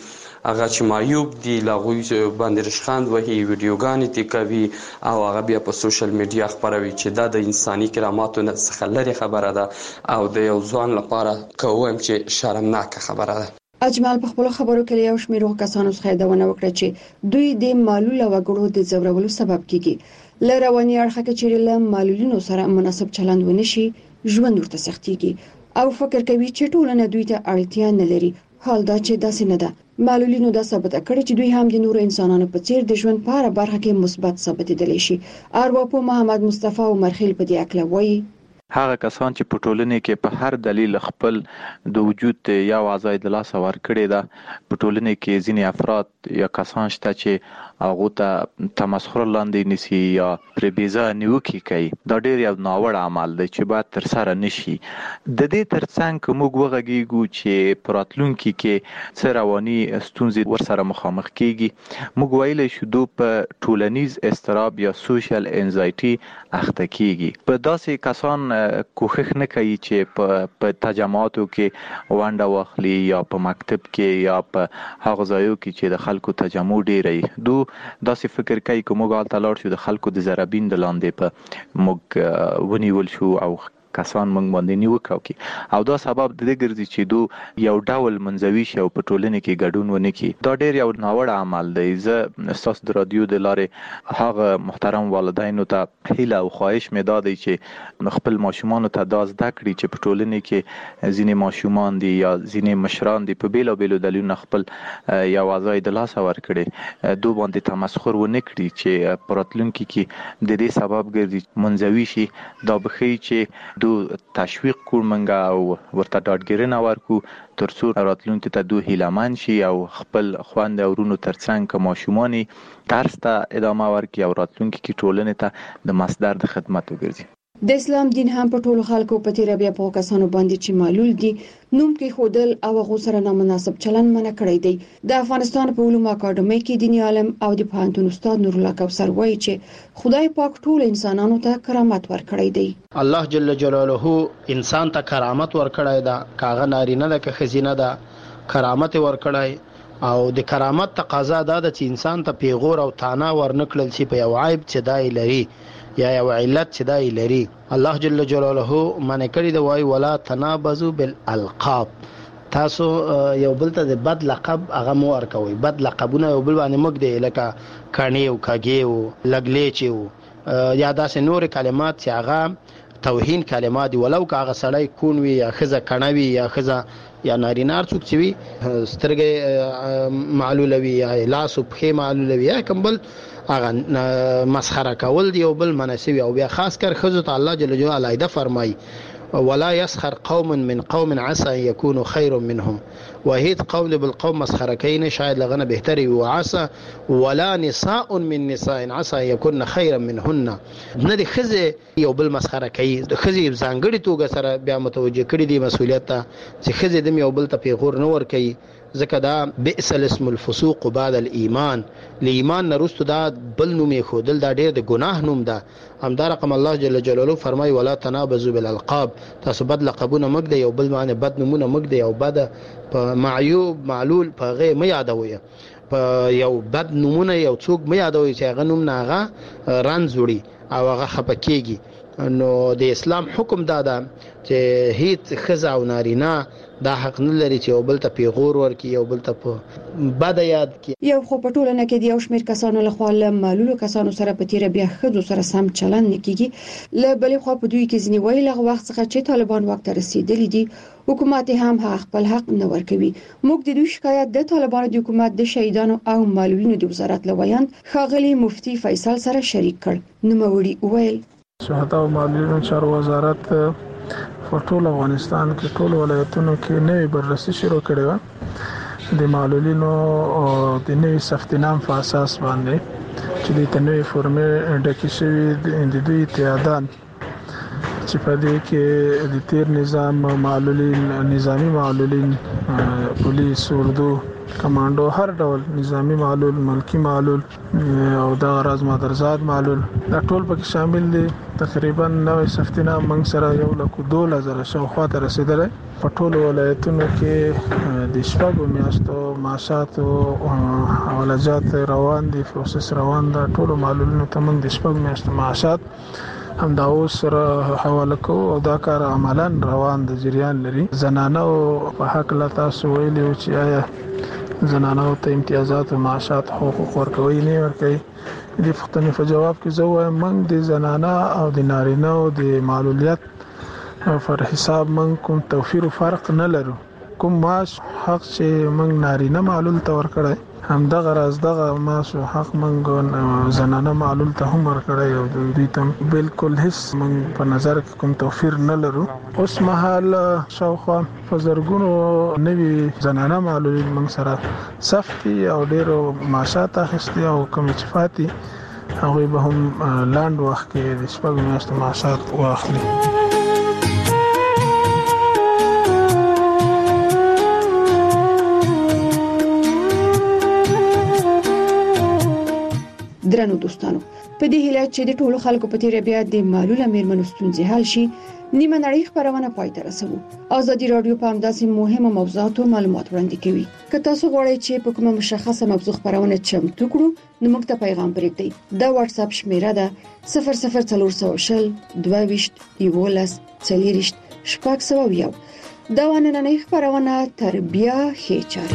هغه چې معیوب دي لغوی باندې رشخند وهي ویډیوګانې تی کوي او هغه بیا په سوشل میډیا خبروي چې دا د انساني کراماتو څخه لري خبره ده او د یو ځوان لپاره کوم چې شرمناکه خبره ده. اجمل په خپل خبرو کې یو شمېر کسانو څخه یادونه وکړه چې دوی د معلول وګړو د ځورولو سبب کیږي. لرواني اړخه کې چې له معلولینو سره مناسب چلند ونشي ژوند ورته سختيږي او فکر کوي چې ټولنه دوی ته اړتیا نه لري. حال دا چې داسې نه ده. معلولینو دا ثابت کړی چې دوی هم د نورو انسانانو په څیر د ژوند په اړه برخه کې مثبت ثابتېدلی شي. ارواپوه محمد مصطفی عمرخیل په دې اړه وایي هغه کسان چې په ټولنه کې په هر دلیل خپل د وجود یا وضعي د لاس ور کړی دا په ټولنه کې ځینې افراد یا کسان شته چې هغه ته تمسخر لاندې نسی یا پربيزا نیوکي کوي. دا ډېر یو ناوړ عمل دی چې باید تر سره نشي. د دې ترڅنګ موږ وغږیږو چې پراتلونکو کې څه رواني ستونزې ورسره مخامخ کیږي. موږ ویلی شو دو په ټولنیز اضطراب یا سوشل انزایټي اخته کیږي. په داسې کسان کوښښ نه کوي چې په تجمعاتو کې ونډه واخلي یا په مکتب کې یا په هغه ځایو کې چې د خلکو تجمع ډېری دو داسې فکر کوي چې موږ هلته لاړ شو د خلکو د ضربین د لاندې په موږ ونیول شو او کسان موږ باندې نیوکه وکړي او دا سبب د دې ګرځي چې دو یو ډول منځوي شي او په ټولنه کې ګډون ونه کړي. دا ډېر یو ناوړ عمل دی. زه ستاسو د رادیو د لارې هغه محترم والدینو ته هیله او خواهش مې دا دی چې خپل ماشومانو ته دا زده کړي چې په ټولنه کې ځینې ماشومان دي یا ځینې مشران دي په بیلابیلو دلیلونو خپل یا وضعي د لاس ور کړي دو باندې تمسخر ونه کړي چې په راتلونکي کې د دې سبب ګرځي منځوي شي. دا بخي چې دو تشویق کړو منګه او ورته ډاډګیرنه ورکو ترڅو راتلونکي ته دو هیلهمن شي او خپل خوند اورونو ترڅنګ که ماشومانی درس ته ادامه ورکړي او راتلونکي کې ټولنې ته د مصدر د خدمت وګرځي. د اسلام دین هم په ټولو خلکو په تیر بیا په کسانو باندې چې معلول دي نوم کې خودل او غو سره نامناسب چلن منع کړی دی. د افغانستان په علومو اکاډمي کې دیني عالم او د پوهنتون استاد نور الله کوثر وایي چې خدای پاک ټول انسانانو ته کرامت ورکړی دی. الله جل جلاله انسان ته کرامت ورکړی دا کاغه نارینه ده که خزینه ده کرامت ورکړی او د کرامت تقاضا دا ده چې انسان ته پیغور او تانا ورنکړل شي په یو عیب چې دای لري یا یو علت چې دای لري. الله جل جلاله معنی کړی دی وای ولا تنابزوا بالالقاب. تاسو یو بل ته د بد لقب هغه مو ورکوي. بد لقبونه یو بل باندې موږ دی لکه کانی او کاګي او لګلیچ او یا داسې نور کلمات چې هغه توهین کلمات دي ولو که هغه سړی کون وي یا خزه کڼوي یا خزه یا نارینار څوک چې وي سترګې معلوله وي یا لاس او پښې معلوله وي یا کمبل هغه مسخره کول دی او بل مناسب او بیا خاص کر خزو ته الله جل جلاله ایده فرمای ولا يسخر قوم من قوم عسى ان يكونوا خير منهم. وهيد قول بالقوم مسخره کین شاید لغنه بهتري وعسى ولا نساء من نساء عسى ان يكون خيرا منهن. نه دي خزه یو بل مسخره کوي د خزه ځانګړي توګه سره بیا متوجه کړي دي مسولیت ته چې خزه د یو بل ته پیغور نه ور کوي ځکه دا بئس الاسم الفسوق بعد الايمان. لایمان نرستو دا بل نوم یې خودل دا ډېر د ګناه نوم ده. همدا رقم الله جل جلاله فرمای ولا تنابزوا بالالقاب. تاسو بد لقبونه مګ دی یو بل باندې بد نمونه مګ دی او بد په معیوب معلول په غي مې یادوي په یو بد نمونه یو څوک مې یادوي چې هغه نوم نه هغه رنځ وړي او هغه خپکیږي. نو د اسلام حکم دادا چې هیڅ خزه او نارینه دا حق نه لري چې یو بل ته پیغور ورکړي یو بل ته په بد یاد کړي. یو خو په ټولنه کې د یو شمېر کسانو له خوا له معلولو کسانو سره په تیر بیا خزو سره سم چلن نه کیږي. له بلې خوا په دوی کې ځینې وایي له وخت څخه چې طالبان وخت رسیدلی دي حکومت هم خپل حق نه ورکوي. موږ د دوی شکایت د طالبانو د حکومت د شهیدانو او معلولینو د وزارت لویاند ښاغلي مفتي فیصل سره شریک کړ. نوموړي وویل شهدا او معلولینو چارو وزارت په ټول افغانستان کې ټول ولایتونو کې نوې بررسي شروع کړې و د معلولینو او د نوې سفتنام په اساس باندې چې د تنوي فورمې ډکې شوی د دوی تعداد چې په دې کې د تیر نظام معلولین نظامی معلولین پولیس اردو کمانډو هر ډول نظامی معلول ملکی معلول او د غراز مادرزاد معلول دا ټول پکې شامل دي. تقریبا نوې سفتینه موږ سره 1,12,000 شاوخوا ته رسیدلې. په ټولو ولایتونو کې د شپږو میاشتو معاشات او ولجات روان دي، پروسس روان ده. ټولو معلولینو ته موږ د شپږو میاشتو معاشات هم دا اوس سره حواله کوو او دا کار عملاً روان د جریان لري. زنانو په حق لا تاسو ویلي چې آیا زنانو ته امتیازات او معاشات حقوق ورکوي نه ورکوي. د پښتنې په جواب کې زه وایم موږ د زنانه او د نارینه او د معلولیت پر حساب موږ کوم توفیر او فرق نه لرو. کوم معاش حق چې موږ نارینه معلول ته ورکړی هم دغه راز دغه معاش حق موږ زنانه معلول ته هم ورکړی او دوی ته بالکل هیڅ موږ په نظر کې کوم توفیر نه لرو. اوس مهال شاوخوا په زرګونو نوي زنانه معلولین موږ سره سفتي او ډیرو معاشات اخیستي او کوم چې فاتي هغه به هم لاند وخت کې د شپږ میاشتو معاشات واخلي. درنو دوستانو، په دې هیله چې د ټولو خلکو په تیر بیا د معلوله میرمنو ستونزې حل شي، نیمه نړۍ خبرونه پای ته رسوو. ازادي رادیو په همداسې مهمه موضوعاتو معلومات وړاندې کوي. که تاسو غواړئ چې په کومه مشخصه موضوع خبرونه چمتو کړو، نو موږ ته پیغام پرېږدئ. دا واتس اپ شمیره ده 00420 22 11 40 600. دا نننۍ خبرونه تر بیا ښه چاري.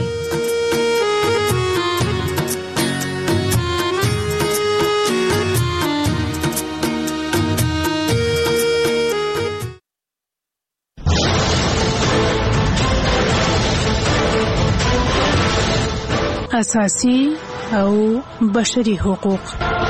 اساسي او بشري حقوق.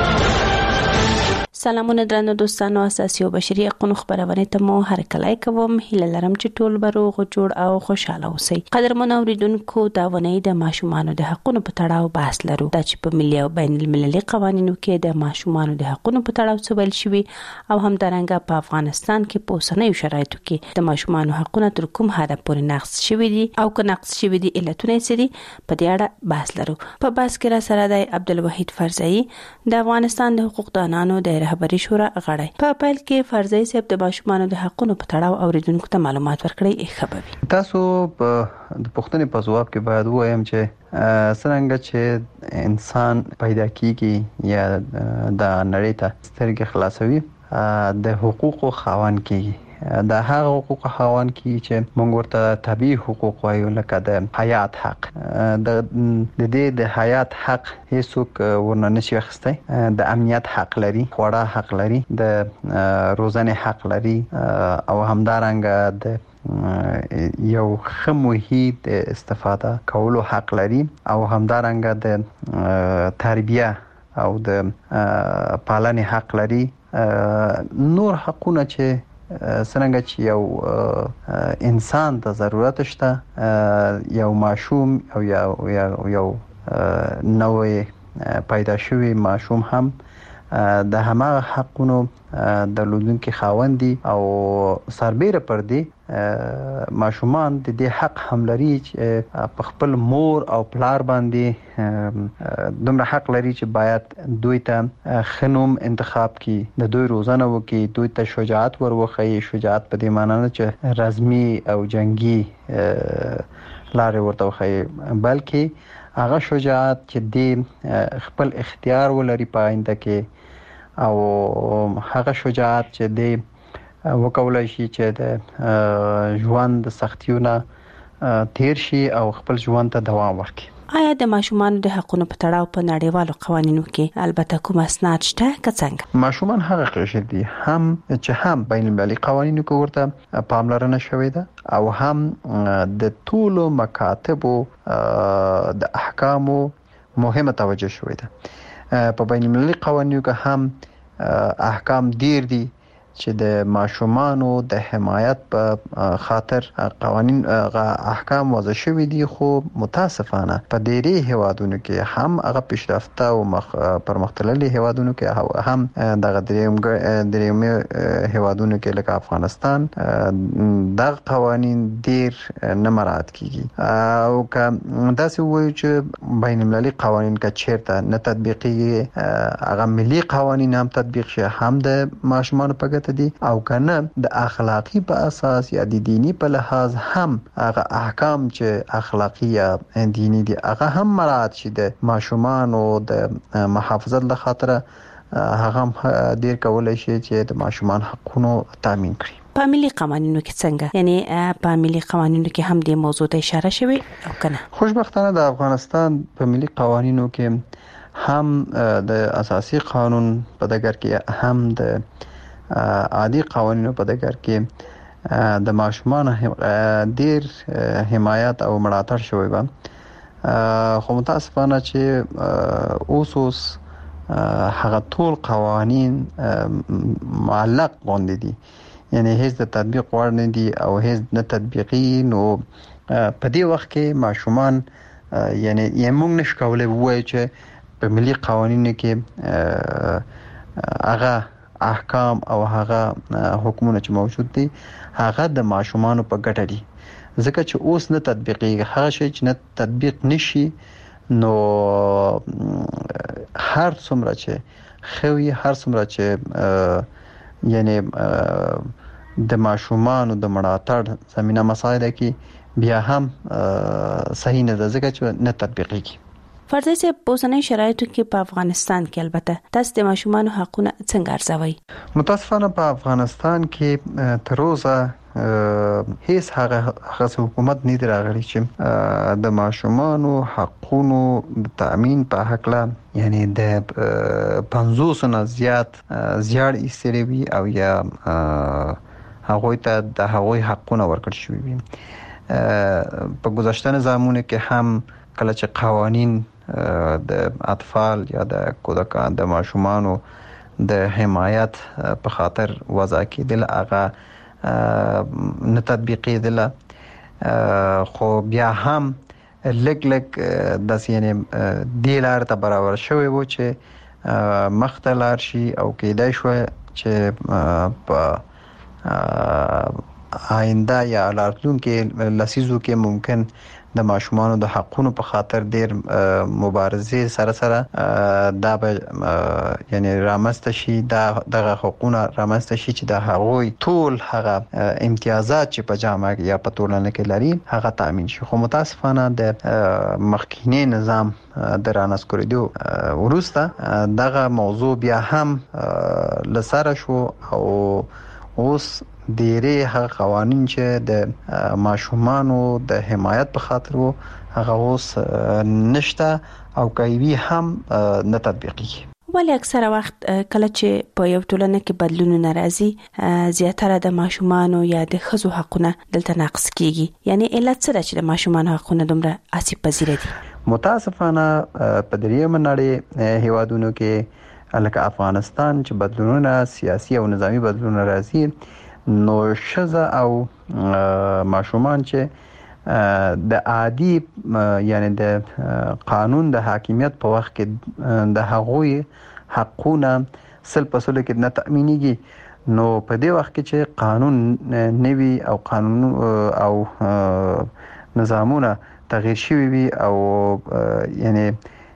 سلامونه درنو دوستانو، اساسي او بشري حقوقو خبرونه ته مو هر کله کوم. هیله لرم چې ټول بروغ جوړ او خوشاله اوسئ. قدرمن اوریدونکو، دا ونې د ماشومانو د حقوقو په تړاو بحث لرو. دا چې په ملي او بین المللي قوانینو کې د ماشومانو د حقوقو په تړاو څه ویل شوی او هم درنګه په افغانستان کې په اوسنیو شرایطو کې د ماشومانو حقوقو تر کوم حد پورې نقض شوی دي او که نقض شوی دي علتونه څه دي، په دې اړه بحث لرو. په بحث کې را سره د عبدالوحید فرزایی د افغانستان د حقوق دانانو د رهبری شورا غړی. په پیل کې فرزای صاحب د ماشومانو د حقوقو په تړاو اوریدونکو ته معلومات ورکړي. خبري تاسو په د پښتنې په ځواب کې باید وایم چې څنګه چې انسان پیدا کیږي یا د نړۍ ته سترګې خلاصوي د حقوقو خاوند کیږي. د هغه حقوق خاوند کی چې موږ ورته طبيعي حقوق وایو، لکه د حیات حق. د دې د حیات حق هیڅوک ورنه نشي اخیستی. د امنیت حق لري، خوړه حق لري، د روزنه حق لري او همدارنګه د یو ښه محیط استفاده کولو حق لري او همدارنګه د تربیه او د پالنې حق لري. نور حقونه چې څنګه چې یو انسان ته ضرورت شته، یو ماشوم او یو نوې پیدا شوی ماشوم هم د همغه حقونو د لودونکو خاوند دي او سربېره پر دې ماشومان د دې حق هم لري چې په خپل مور او پلار باندې دومره حق لري چې باید دوی ته خنوم انتخاب کړي، د دوی روزنه وکړي، دوی ته شجاعت ورخی. شجاعت په دې معنی نه چې رزمي او جنگي لارې ورته وخی، بلکې هغه شجاعت چې د خپل اختیار ولري پاینده کې او هغه شجاعت چې د وکولای شي چې د ژوند سختیونه تیر شي او خپل ژوند ته دوام ورکړي. آیا د ماشومانو د حقوقو په تړاو په نړیوالو قوانینو کې البته کوم اسناد شته که څنګه؟ ماشومان هغه قشر دي هم چې هم بین المللي قوانینو کې ورته پاملرنه شوې ده او هم د ټولو مکاتبو د احکامو مهمه توجه شوې ده. په بین المللي قوانینو کې هم احکام ډیر دي چې د ماشومانو د حمایت په خاطر قوانين احکام وضع شوي دي، خو متاسفانه په ډېری هیوادونو کې هم هغه پیشرفته او پرمختللي هیوادونو کې هم دغه دریم هیوادونو کې لکه افغانستان دغه قوانين ډېر نه مراعات کیږي، او که داسې وایو چې بین المللي قوانين که چیرته نه تطبیقي هغه ملي قوانين هم تطبیق شي هم د ماشومانو په ګټه دي، او کنه د اخلاقی په اساس یا د دینی په لحاظ هم هغه احکام چې اخلاقی یا دینی دي هغه هم مراعات شي د ماشومانو د محافظت له خاطر هغه ډیر کولای شي چې د ماشومان حقوقو تامین کړي. په ملي قوانینو کې څنګه، یعنی په ملي قوانینو کې هم د موضوع ته اشاره شوی او کنه؟ خوشبختانه د افغانستان په ملي قوانینو کې هم د اساسي قانون په دګر کې هم د عادي قوانینو په دګر کې د ماشومان ډیر حمایت او ملاتړ شوی و، خو متاسفانه چې اوس هغه ټول قوانین معلق غونډې دي، یعنی هیڅ د تطبیق وړ نه دي او هیڅ نه تطبیقي. نو په دې وخت کې ماشومان یعنی موږ نشو کولای وایو چې په ملي قوانینو کې هغه احکام او هغه حکمونه چې موجود دي هغه د ماشومان په ګټه دي، ځکه چې اوس نه تطبیقي هغه شی چې نه تطبیق نشي. نو هر څومره چې خوي هر څومره چې یعنی د ماشومان د ملاتړ زمينه مسایل کې بیا هم صحیح نه ده، ځکه چې نه تطبیقي کی. فرضاً په اوسنۍ شرایطو کې په افغانستان کې البته تاسو د ماشومان حقوقونه څنګه ارزوي؟ متاسفانه په افغانستان کې تر اوسه هیڅ هغه حکومت نه راغلی چې د ماشومان حقوقو د تامین په حق لا یعنی د 50 نه زیات ایستریوي او یا هغه ته د هغوی حقونه ورکړل شوی وي. په گذشته نظامونو کې هم کله چې قوانین د اطفال یا د کودکان د ماشومانو د حمایت په خاطر وضع کېدل هغه نه تطبیقي دي، خو بیا هم لګ د یعنی د لار ته برابر شوی و چې مختلار شي او کېدای شو چې په آینده یا راتلونکي لسیزو کې ممکن د ماشومانو د حقوقو په خاطر ډیر مبارزه سره دا به یعنی رامسته شي، دغه حقوقونه رامسته شي چې د هغوی ټول هغه امتیازات چې په جامعه یا په ټولنه کې لري هغه تامین شي. خو متاسفانه د مخکینی نظام د رانسکوریدو ورسته دغه موضوع بیا هم لسره شو او اوس ډېری هغه قوانين چې د ماشومانو د حمایت په خاطر وو هغه اوس نشته او کوي هم نه تطبیقي. ولی اکثره وخت کله چې په یو ټولنه کې بدلون ناراضي زیاتره د ماشومانو یا د ښځو حقونه دلته ناقص کیږي، یعنی علت څه ده چې د ماشومانو حقونه دومره آسیب پذیر دي؟ متاسفانه په دریم نړۍ هیوادونو کې لکه افغانستان چې بدلونونه سیاسي او نظامی بدلونونه راځي، نو شزه او ماشومان چې د عادي یعنی د قانون د حاکمیت په وخت کې د هغوی حقونه سل په سل کې نه تامینېږي، نو په دې وخت کې چې قانون نوي او قانون او نظامونه تغییر شوي وي او یعنی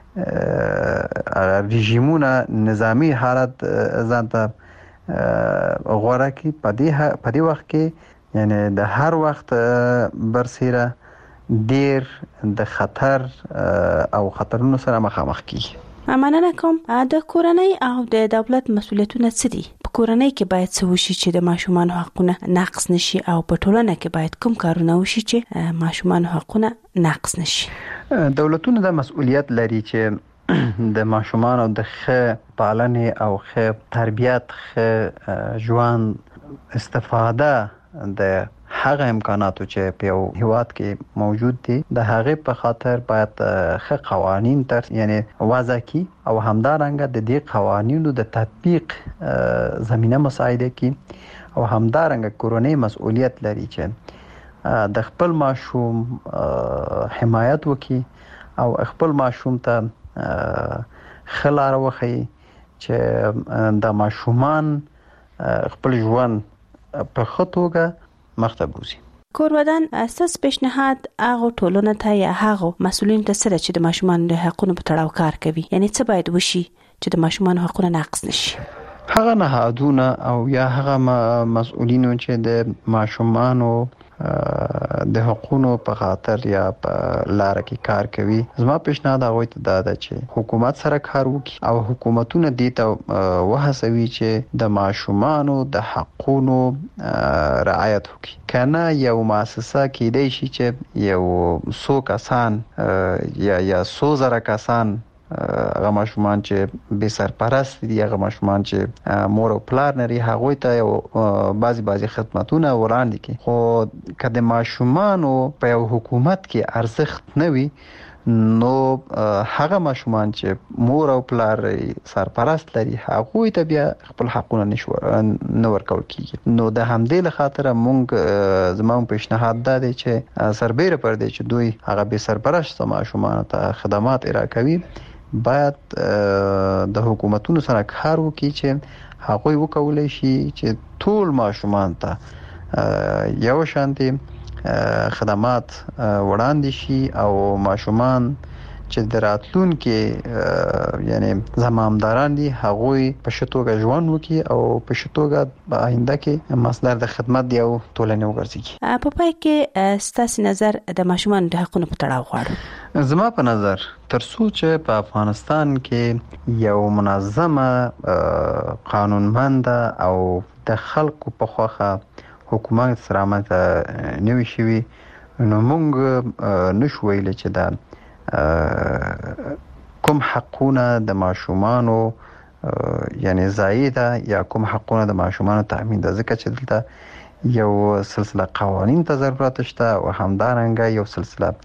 رژیمونه نظامی حالت ځان ته غوړه کی په دې وخت کې یعنی د هر وخت برسیره ډیر د خطر او خطرونو سره مخامخ کیږي. مننه کوم. د کورنۍ او د دولت مسؤلیتونه څه دي؟ په کورنۍ کې باید څه وشي چې د ماشومان حقوقونه ناقص نشي او په ټولنه کې باید کوم کارونه وشي چې ماشومان حقوقونه ناقص نشي؟ دولتونه د مسؤلیت لري چې د ماشومان او د ښه پالنې او ښه تربیت ښه ژوند استفاده د هغه امکاناتو چې په یو هیواد کې موجود دي د هغه په خاطر باید ښه قوانین یعنی وضع کی او همدارنګه د دې قوانینو د تطبیق زمينه مساعده کی او همدارنګه کورونی مسؤلیت لري چې د خپل ماشوم حمایت وکي او خپل ماشوم ته خلاره وخی چې د ماشومان خپل ژوند په خطوګه مخته بوزي. کورودان اساس پیشنهاد هغه ټولنه ته یا هغه مسؤلین ته سره چې د ماشومان د حقوقو په تړاو کار کوي، یعنی څه باید وشي چې د ماشومان حقوق ناقص نشي؟ هغه نهادونه او یا هغه مسؤلین چې د ماشومانو د حقوقو په خاطر یا په لار کې کار کوي، زما پیشنهاد هغه ته دا چې حکومت سره کار وکړي او حکومتونه دې ته وهڅوي چې د ماشومانو د حقوقو رعایت وکړي. کنه یو مؤسسه کېدای شي چې یو څو کسان یا 100,000 کسان هغه ماشومان چې به سرپرست دي، هغه ماشومان چې مور او پلار لري، هغه ته یو بعضی خدماتونه وړاندې کړي. خو کله ماشومان په یو حکومت کې ارزښت نه وي نو هغه ماشومان چې مور او پلار سرپرست لري هغه ته بیا خپل حقونه نه ورکول کیږي. نو د همدې لخاطر مونږ زموږ پیشنهاد دا دی چې سربېره پر دې چې دوی هغه به سرپرست ماشومان ته خدمات ارائه کوي، باید د حکومتونو سره کار وکړي چې هغه وکولای شي چې ټول ماشومان ته یو شانتي خدمات وړاندې شي او ماشومان چې د راتلونکي یعنی زمامداران دي هغه په شتوګه ژوند وکړي او په شتوګه په آینده کې مصدر د خدمت دی او ټولنه وګرځي. په پای کې ستاسو نظر د ماشومان د حقوقو په تړاو غواړم. زما په نظر ترڅو چې په افغانستان کې یو منظمه قانونمند او د خلکو په خوخه حکومت سره ماته نوي شوي نو موږ نشو ویل چې دا کوم حقونه د ماشومانو یعنی زائده یا کوم حقونه د ماشومانو تامین ده، ځکه چې دلته یو سلسله قوانین ته ضرورت شته او همدارنګه یو سلسله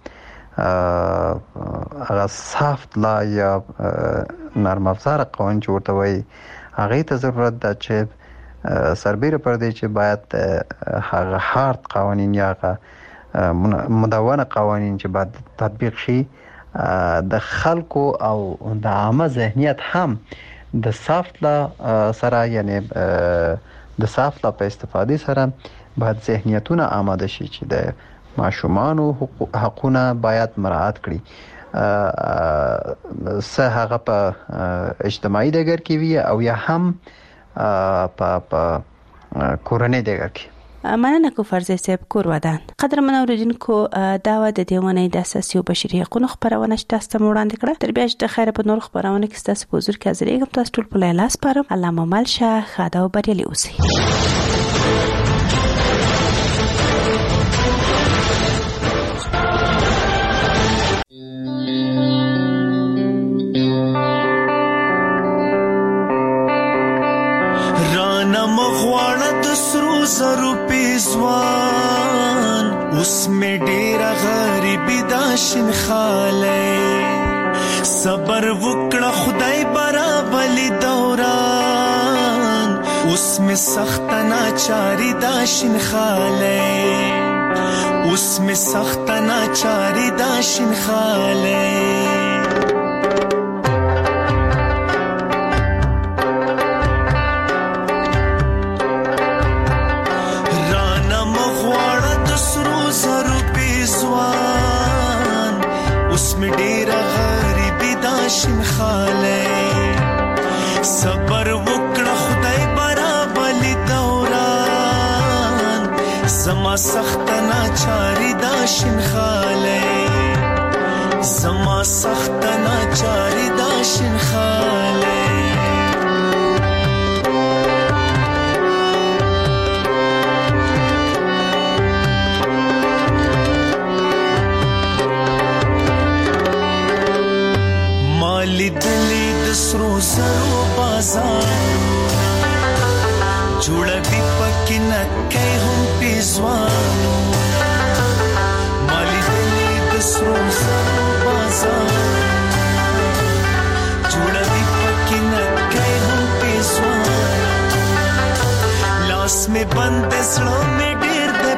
هغه سافت لا یا نرم افزار قوانین چې ورته وایي هغه ته ضرورت ده چې سربېره پر دې چې باید هغه هارد قوانین یا مدونه قوانین چې باید تطبیق شي د خلکو او د عامه ذهنیت هم د سافت لا سره یعنی د سافت لا په استفاده سره باید ذهنیتونه آماده شي چې د ماشومانو حقوقونه باید مراعات کړي، سه هغه په اجتماعي ډګر کې وي او یا هم په کورنۍ ډګر کې. مننه کو فرزي صاحب کورودان. قدرمن اوریدونکو دا و د دیوانې د اساسي او بشري حقوقو خبرونه چې تاسو ته وړاندې کړه. تر بیا چې د خیره په نور خبرونه کې تاسو په حضور کې حاضرېږم. تاسو ټول په لاس پاره الله ممل شه خاده او بریالي اوسئ. زرو پیزوان اوس می ډیر غریبی دا شین خاله صبر وکړه خدای برابر دوران اوس می سخت ناچاری دا شین خاله اوس می سخت ناچاری دا شین خاله में डेरा गरीबी दाशिन खाले सबर वकड़ा खुदाई बराबली दौरान زما سخت ناچاری داشن خاله زما سخت ناچاری داشن خاله مالی دلی دسرو زرو بازار جوړوي پکې نکې هم پیزوانو مالی دلی د سرو زرو بازار جوړوي پکې نکې هم پیزوانو لاس میں بند زړه میں ډېر د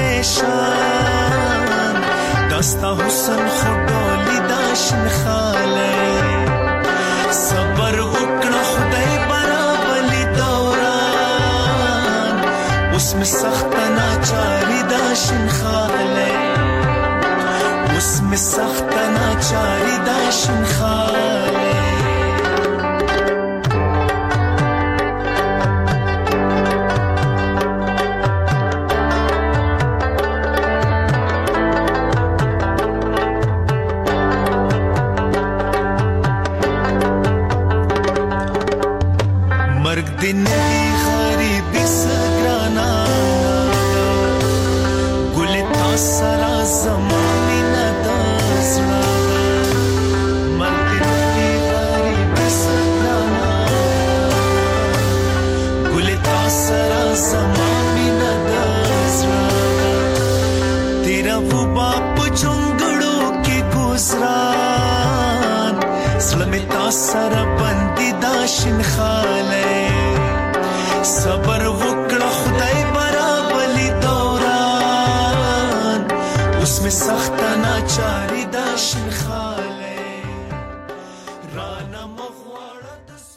پریشان دستا حسن خډولي داشن خاله صبر وکړه خدای برابرلی دوران اوس می سخت ناچاری داشن خاله اوس می سخت ناچاری داشن خاله دنی غریبی سگرانا گل تاسرا زمانی ندازنا مرد دنی غریبی سگرانا گل تاسرا زمانی ندازنا تیرا وہ باپ چنگڑوں کی گزران سلمی تاسرا بندی داشن خالے صبر